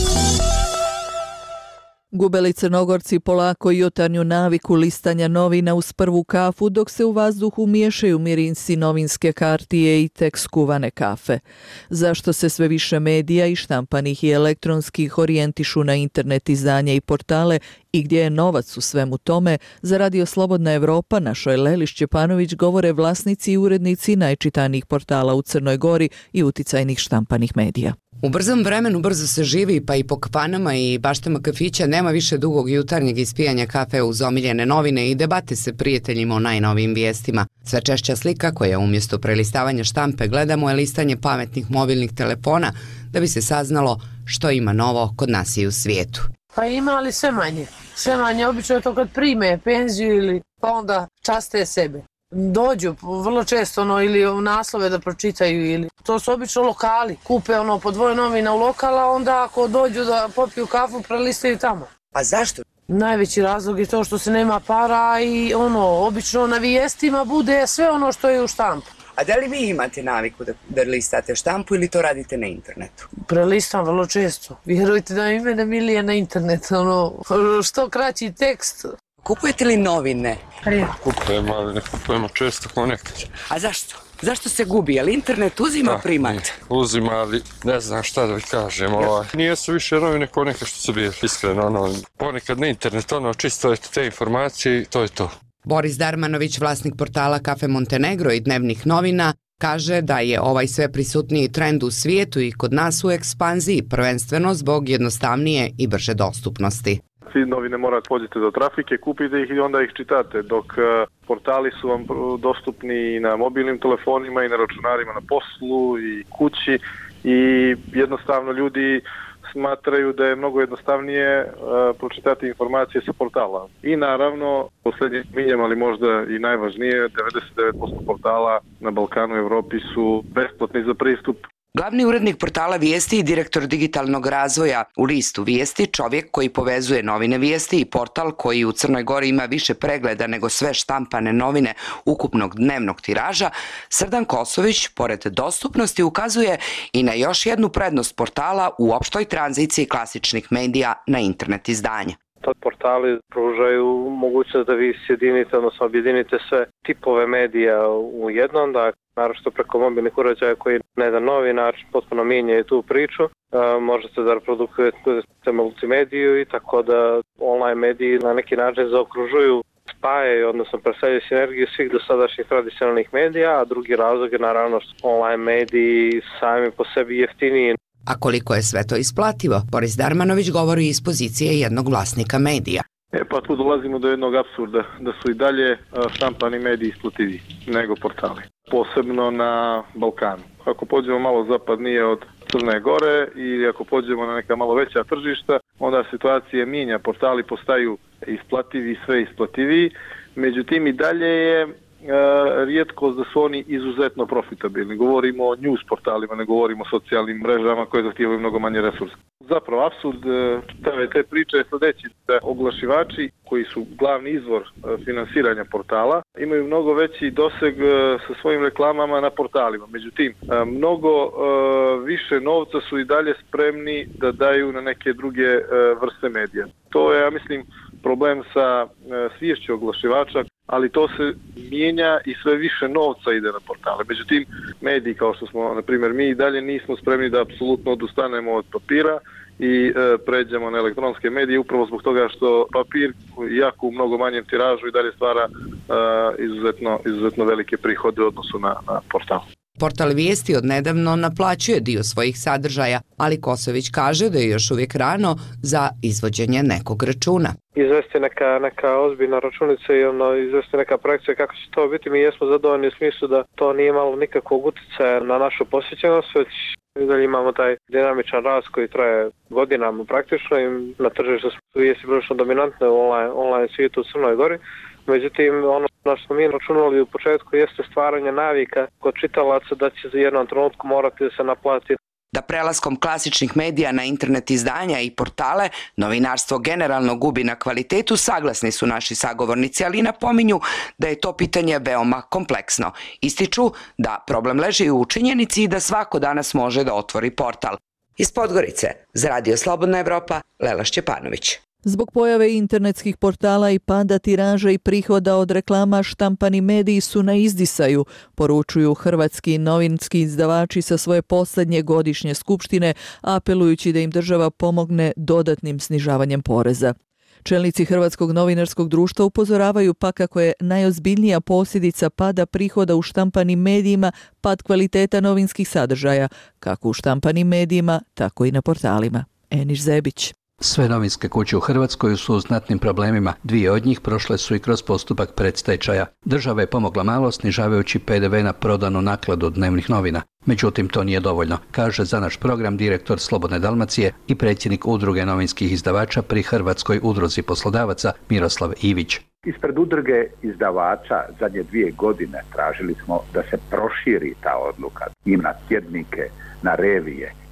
Gube li Crnogorci polako jutarnju naviku listanja novina uz prvu kafu, dok se u vazduhu miješaju mirinsi novinske kartije i tek skuvane kafe? Zašto se sve više medija i štampanih i elektronskih orijentišu na internet izdanja i portale i gdje je novac u svemu tome? Za Radio Slobodna Evropa našoj Leli Šćepanović govore vlasnici i urednici najčitanijih portala u Crnoj Gori i uticajnih štampanih medija. U brzom vremenu brzo se živi, pa i po kafanama i baštama kafića nema više dugog jutarnjeg ispijanja kafe uz omiljene novine i debate se prijateljima o najnovijim vijestima. Sve češća slika koja umjesto prelistavanja štampe gledamo je listanje pametnih mobilnih telefona da bi se saznalo što ima novo kod nas i u svijetu. Pa ima, ali sve manje. Sve manje, obično je to kad prime penziju ili pa onda časte sebe. Dođu vrlo često ili naslove da pročitaju ili to su obično lokali. Kupe po 2 novina u lokala, onda ako dođu da popiju kafu prelistaju tamo. A zašto? Najveći razlog je to što se nema para i obično na vijestima bude sve ono što je u štampu. A da li vi imate naviku da listate štampu ili to radite na internetu? Prelistam vrlo često. Vjerujte da i mene milije na internet, što kraći tekst. Kupujete li novine? Kupujemo, ali ne kupujemo često kao nekad. A zašto? Zašto se gubi? Je li internet uzima primat? Uzima, ali ne znam šta da vi kažem. Nije su više novine kao neka što su bili, iskreno. Ponekad na internet, čisto te informacije i to je to. Boris Darmanović, vlasnik portala Kafe Montenegro i dnevnih novina, kaže da je ovaj sve prisutniji trend u svijetu i kod nas u ekspanziji, prvenstveno zbog jednostavnije i brže dostupnosti. Svi novine morate pođete do trafike, kupite ih i onda ih čitate, dok portali su vam dostupni i na mobilnim telefonima i na računarima na poslu i kući i jednostavno ljudi smatraju da je mnogo jednostavnije pročitati informacije sa portala. I naravno, posljednje minjem, ali možda i najvažnije, 99% portala na Balkanu i Evropi su besplatni za pristup. Glavni urednik portala Vijesti i direktor digitalnog razvoja u listu Vijesti, čovjek koji povezuje novine Vijesti i portal koji u Crnoj Gori ima više pregleda nego sve štampane novine ukupnog dnevnog tiraža, Srdan Kosović, pored dostupnosti, ukazuje i na još jednu prednost portala u opštoj tranziciji klasičnih medija na internet izdanje. Portali pružaju mogućnost da vi sjedinite, odnosno objedinite sve tipove medija u jednom, da naročito preko mobilnih uređaja koji na jedan novi način potpuno mijenjaju tu priču. Možete da reprodukujete multimediju i tako da online mediji na neki način zaokružuju, spajaju, odnosno predstavljaju sinergiju svih dosadašnjih tradicionalnih medija, a drugi razlog je naravno što online mediji sami po sebi jeftiniji. A koliko je sve to isplativo, Boris Darmanović govori iz pozicije jednog vlasnika medija. Pa tu dolazimo do jednog apsurda, da su i dalje štampani mediji isplativiji nego portali. Posebno na Balkanu. Ako pođemo malo zapadnije od Crne Gore ili ako pođemo na neka malo veća tržišta, onda situacija mijenja, portali postaju isplativi, sve isplativiji. Međutim, i dalje je rijetkost da su oni izuzetno profitabilni. Govorimo o news portalima, ne govorimo o socijalnim mrežama koje zahtijevaju mnogo manje resursa. Zapravo, apsurd te priče je sljedeći, da oglašivači koji su glavni izvor finansiranja portala imaju mnogo veći doseg sa svojim reklamama na portalima. Međutim, mnogo više novca su i dalje spremni da daju na neke druge vrste medija. To je, ja mislim, problem sa sviješću oglašivača, ali to se mijenja i sve više novca ide na portale. Međutim, mediji kao što smo, na primjer, mi i dalje nismo spremni da apsolutno odustanemo od papira i pređemo na elektronske medije upravo zbog toga što papir, iako u mnogo manjem tiražu, i dalje stvara izuzetno velike prihode u odnosu na portal. Portal Vijesti odnedavno naplaćuje dio svojih sadržaja, ali Kosović kaže da je još uvijek rano za izvođenje nekog računa. Izvesti neka ozbiljna računica i izvesti neka projekcija kako će to biti. Mi jesmo zadovoljni u smislu da to nije imalo nikakvog utjecaja na našu posjećenost, već dalje imamo taj dinamičan rast koji traje godinama praktično i na tržištu Vijesti prilično dominantne u online svijetu u Crnoj Gori. Međutim, ono na što smo mi računali u početku jeste stvaranje navika kod čitalaca da će za jednom trenutku morati da se naplati. Da prelaskom klasičnih medija na internet izdanja i portale novinarstvo generalno gubi na kvalitetu, saglasni su naši sagovornici, ali napominju da je to pitanje veoma kompleksno. Ističu da problem leži u činjenici i da svako danas može da otvori portal. Iz Podgorice, za Radio Slobodna Evropa, Lela Šćepanović. Zbog pojave internetskih portala i pada tiraža i prihoda od reklama, štampani mediji su na izdisaju, poručuju hrvatski novinski izdavači sa svoje posljednje godišnje skupštine, apelujući da im država pomogne dodatnim snižavanjem poreza. Čelnici Hrvatskog novinarskog društva upozoravaju pa kako je najozbiljnija posljedica pada prihoda u štampanim medijima pad kvaliteta novinskih sadržaja, kako u štampanim medijima, tako i na portalima. Eniš Zebić. Sve novinske kuće u Hrvatskoj su u znatnim problemima. 2 od njih prošle su i kroz postupak predstečaja. Država je pomogla malo snižavajući PDV na prodanu nakladu dnevnih novina. Međutim, to nije dovoljno, kaže za naš program direktor Slobodne Dalmacije i predsjednik Udruge novinskih izdavača pri Hrvatskoj udruzi poslodavaca Miroslav Ivić. Ispred udruge izdavača zadnje 2 godine tražili smo da se proširi ta odluka i na tjednike, na revije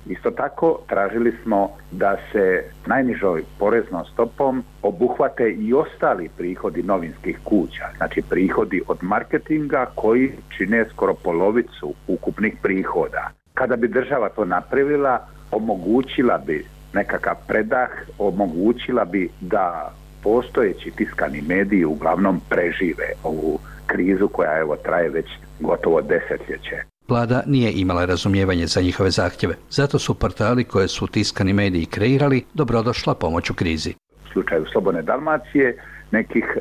Isto tako tražili smo da se najnižoj poreznom stopom obuhvate i ostali prihodi novinskih kuća, znači prihodi od marketinga koji čine skoro polovicu ukupnih prihoda. Kada bi država to napravila, omogućila bi nekakav predah, omogućila bi da postojeći tiskani mediji uglavnom prežive ovu krizu koja evo traje već gotovo desetljeće. Vlada nije imala razumijevanje za njihove zahtjeve, zato su portali koje su tiskani mediji kreirali dobrodošla pomoć u krizi. U slučaju Slobodne Dalmacije nekih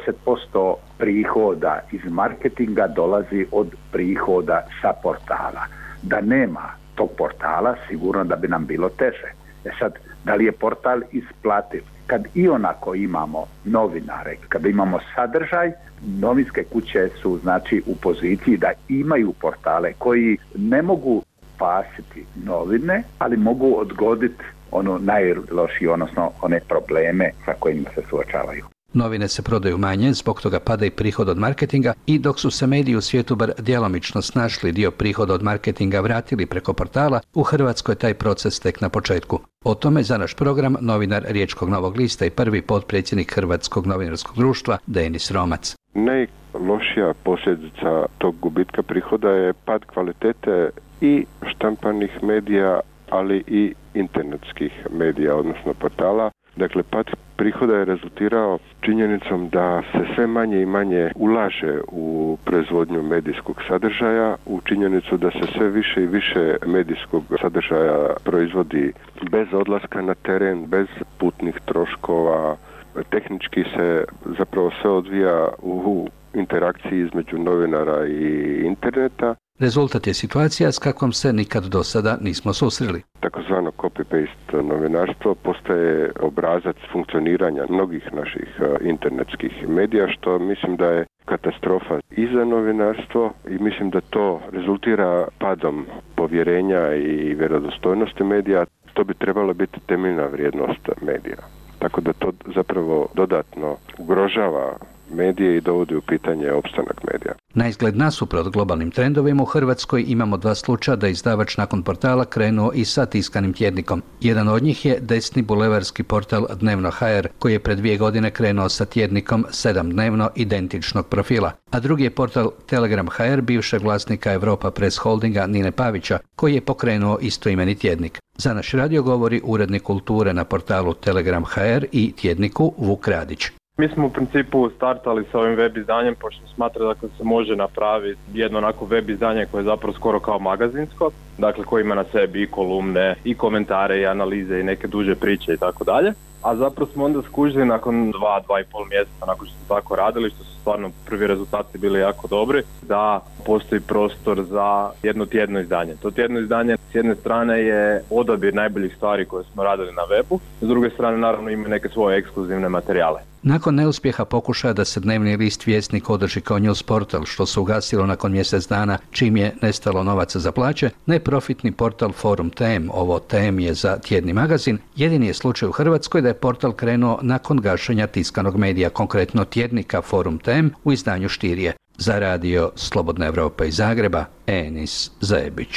10% prihoda iz marketinga dolazi od prihoda sa portala. Da nema tog portala, sigurno da bi nam bilo teže. Sad, da li je portal isplativ? Kad i onako imamo novinare, kada imamo sadržaj, novinske kuće su znači u poziciji da imaju portale koji ne mogu spasiti novine, ali mogu odgoditi ono najlošije, odnosno one probleme sa kojima se suočavaju. Novine se prodaju manje, zbog toga pada i prihod od marketinga i dok su se mediji u svijetu bar djelomično snašli dio prihoda od marketinga vratili preko portala, u Hrvatskoj je taj proces tek na početku. O tome za naš program novinar Riječkog Novog lista i prvi potpredsjednik Hrvatskog novinarskog društva Denis Romac. Najlošija posljedica tog gubitka prihoda je pad kvalitete i štampanih medija, ali i internetskih medija, odnosno portala. Dakle, pad prihoda je rezultirao činjenicom da se sve manje i manje ulaže u proizvodnju medijskog sadržaja, u činjenicu da se sve više i više medijskog sadržaja proizvodi bez odlaska na teren, bez putnih troškova. Tehnički se zapravo sve odvija u interakciji između novinara i interneta. Rezultat je situacija s kakvom se nikad do sada nismo susreli. Takozvano copy-paste novinarstvo postaje obrazac funkcioniranja mnogih naših internetskih medija, što mislim da je katastrofa i za novinarstvo i mislim da to rezultira padom povjerenja i vjerodostojnosti medija. To bi trebalo biti temeljna vrijednost medija. Tako da to zapravo dodatno ugrožava medije i dovodi u pitanje opstanak medija. Na izgled nasuprot globalnim trendovima u Hrvatskoj imamo dva slučaja da izdavač nakon portala krenuo i sa tiskanim tjednikom. Jedan od njih je desni bulevarski portal Dnevno.hr koji je pred 2 godine krenuo sa tjednikom 7-dnevno identičnog profila, a drugi je portal Telegram.hr bivšeg vlasnika Europa Press Holdinga Nine Pavića koji je pokrenuo istoimeni tjednik. Za naš radio govori urednik kulture na portalu Telegram.hr i tjedniku Vuk Radić. Mi smo u principu startali sa ovim web izdanjem pošto smatrali da se može napraviti jedno onako web izdanje koje je zapravo skoro kao magazinsko, dakle koje ima na sebi i kolumne, i komentare, i analize, i neke duže priče i tako dalje. A zapravo smo onda skužili nakon 2,5 mjeseca nakon što smo tako radili, što su stvarno prvi rezultati bili jako dobri, da postoji prostor za jedno tjedno izdanje. To tjedno izdanje s jedne strane je odabir najboljih stvari koje smo radili na webu, s druge strane naravno ima neke svoje ekskluzivne materijale. Nakon neuspjeha pokušaja da se dnevni list Vjesnik održi kao news portal, što se ugasilo nakon mjesec dana čim je nestalo novaca za plaće, neprofitni portal Forum TM, ovo TM je za tjedni magazin, jedini je slučaj u Hrvatskoj da je portal krenuo nakon gašenja tiskanog medija, konkretno tjednika Forum TM u izdanju Štirije. Za radio Slobodna Evropa iz Zagreba, Enis Zajebić.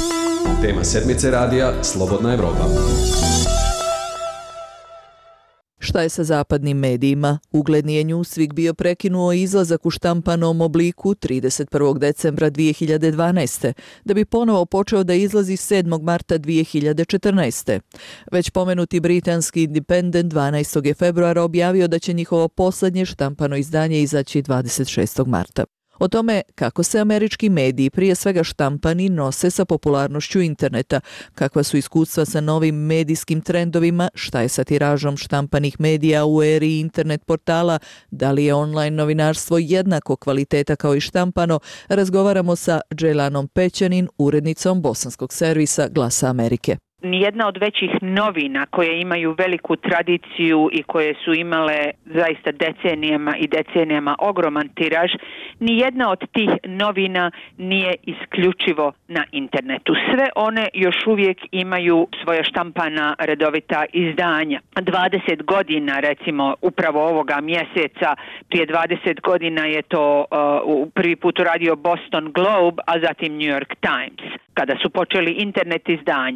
Tema sedmice radija Slobodna Evropa. Šta je sa zapadnim medijima? Ugledni je Newsweek bio prekinuo izlazak u štampanom obliku 31. decembra 2012. da bi ponovo počeo da izlazi 7. marta 2014. Već pomenuti britanski Independent 12. je februara objavio da će njihovo posljednje štampano izdanje izaći 26. marta. O tome kako se američki mediji, prije svega štampani, nose sa popularnošću interneta, kakva su iskustva sa novim medijskim trendovima, šta je sa tiražom štampanih medija u eri internet portala, da li je online novinarstvo jednako kvaliteta kao i štampano, razgovaramo sa Dželanom Pećanin, urednicom bosanskog servisa Glasa Amerike. Nijedna od većih novina koje imaju veliku tradiciju i koje su imale zaista decenijama ogroman tiraž, nijedna od tih novina nije isključivo na internetu. Sve one još uvijek imaju svoja štampana redovita izdanja. 20 godina, recimo upravo ovoga mjeseca, prije 20 godina je to prvi put uradio Boston Globe, a zatim New York Times, kada su počeli internet izdanja.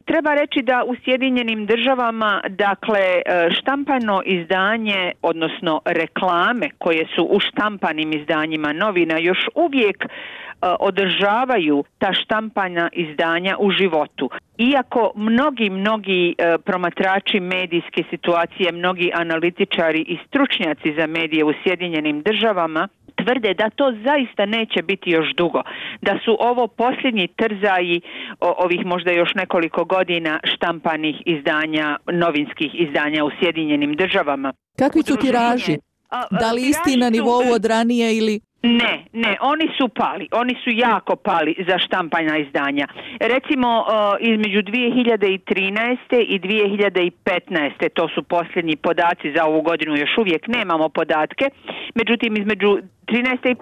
Treba reći da u Sjedinjenim državama, dakle, štampano izdanje, odnosno reklame koje su u štampanim izdanjima novina još uvijek održavaju ta štampana izdanja u životu. Iako mnogi promatrači medijske situacije, mnogi analitičari i stručnjaci za medije u Sjedinjenim državama tvrde da to zaista neće biti još dugo, da su ovo posljednji trzaji ovih možda još nekoliko godina štampanih izdanja, novinskih izdanja u Sjedinjenim državama. Kakvi su tiraži? Da li isti na nivou od ranije ili... Ne, oni su jako pali za štampana izdanja. Recimo između 2013. i 2015. to su posljednji podaci za ovu godinu, još uvijek nemamo podatke, međutim između 13. i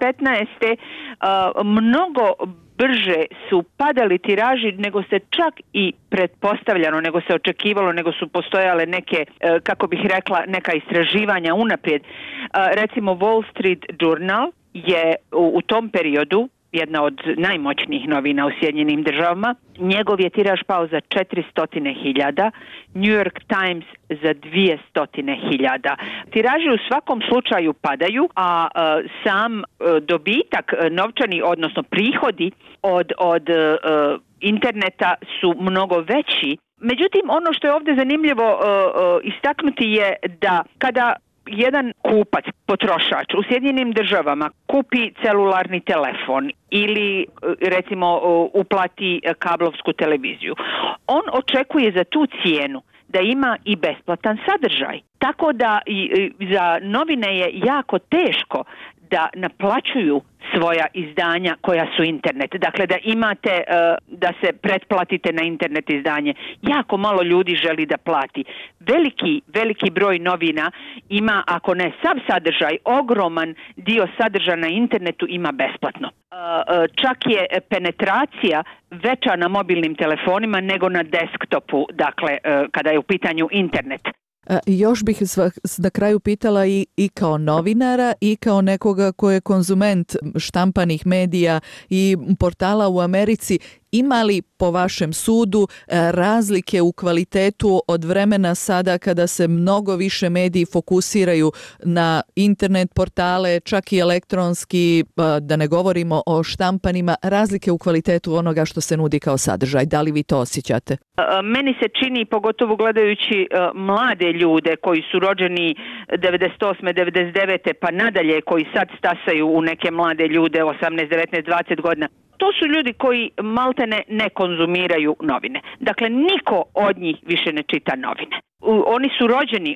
15. Mnogo brže su padali tiraži nego se čak i pretpostavljano, nego se očekivalo, nego su postojale neke, kako bih rekla, neka istraživanja unaprijed. Recimo Wall Street Journal je u tom periodu jedna od najmoćnijih novina u Sjedinjenim državama. Njegov je tiraž pao za 400.000, New York Times za 200.000. Tiraži u svakom slučaju padaju, a sam dobitak novčani, odnosno prihodi od interneta su mnogo veći. Međutim, ono što je ovdje zanimljivo istaknuti je da kada jedan kupac, potrošač u Sjedinjenim državama kupi celularni telefon ili recimo uplati kablovsku televiziju, on očekuje za tu cijenu da ima i besplatan sadržaj. Tako da za novine je jako teško da naplaćuju svoja izdanja koja su internet. Dakle, da imate, da se pretplatite na internet izdanje. Jako malo ljudi želi da plati. Veliki broj novina ima, ako ne sav sadržaj, ogroman dio sadržaja na internetu ima besplatno. Čak je penetracija veća na mobilnim telefonima nego na desktopu, dakle, kada je u pitanju internet. Još bih na kraju pitala i kao novinara i kao nekoga ko je konzument štampanih medija i portala u Americi, ima li po vašem sudu razlike u kvalitetu od vremena sada kada se mnogo više mediji fokusiraju na internet portale, čak i elektronski, da ne govorimo o štampanima, razlike u kvalitetu onoga što se nudi kao sadržaj? Da li vi to osjećate? Meni se čini, pogotovo gledajući mlade ljude koji su rođeni 98. 99. pa nadalje, koji sad stasaju u neke mlade ljude 18, 19, 20 godina, to su ljudi koji maltene ne konzumiraju novine. Dakle, niko od njih više ne čita novine. Oni su rođeni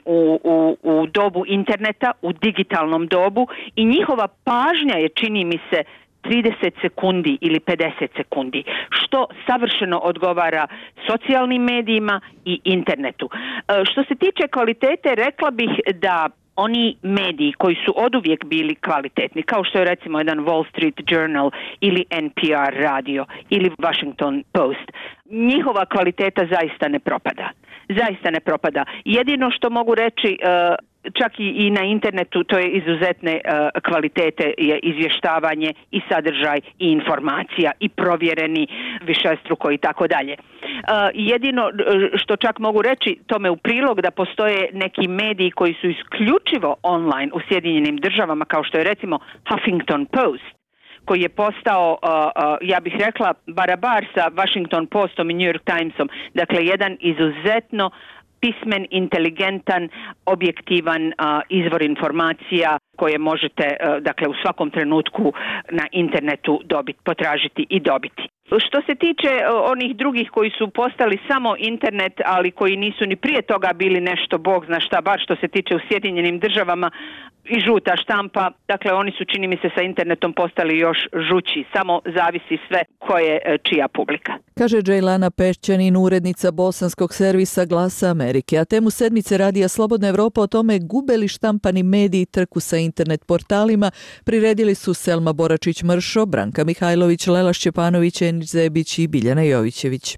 u dobu interneta, u digitalnom dobu i njihova pažnja je, čini mi se, 30 sekundi ili 50 sekundi, što savršeno odgovara socijalnim medijima i internetu. Što se tiče kvalitete, rekla bih da oni mediji koji su oduvijek bili kvalitetni, kao što je recimo jedan Wall Street Journal ili NPR radio ili Washington Post, njihova kvaliteta zaista ne propada. Zaista ne propada. Jedino što mogu reći, čak i na internetu, to je izuzetne kvalitete, je izvještavanje i sadržaj i informacija i provjereni višestruko i tako dalje. Jedino što čak mogu reći tome u prilog, da postoje neki mediji koji su isključivo online u Sjedinjenim državama, kao što je recimo Huffington Post, koji je postao, ja bih rekla, barabar sa Washington Postom i New York Timesom. Dakle, jedan izuzetno pismen, inteligentan, objektivan izvor informacija koje možete, dakle, u svakom trenutku na internetu potražiti i dobiti. Što se tiče onih drugih koji su postali samo internet, ali koji nisu ni prije toga bili nešto bog zna šta, bar što se tiče u Sjedinjenim državama, i žuta štampa, dakle oni su, čini mi se, sa internetom postali još žući, samo zavisi sve ko je čija publika. Kaže Džejlana Pešćanin, urednica bosanskog servisa Glasa Amerike. A temu sedmice Radija Slobodna Evropa o tome gube li štampani mediji trku sa internet portalima priredili su Selma Boračić-Mršo, Branka Mihajlović, Lela Šćepanović, Enić Zebić i Biljana Jovićević.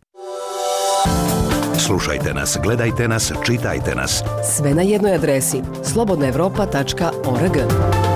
Slušajte nas, gledajte nas, čitajte nas. Sve na jednoj adresi slobodnaevropa.org.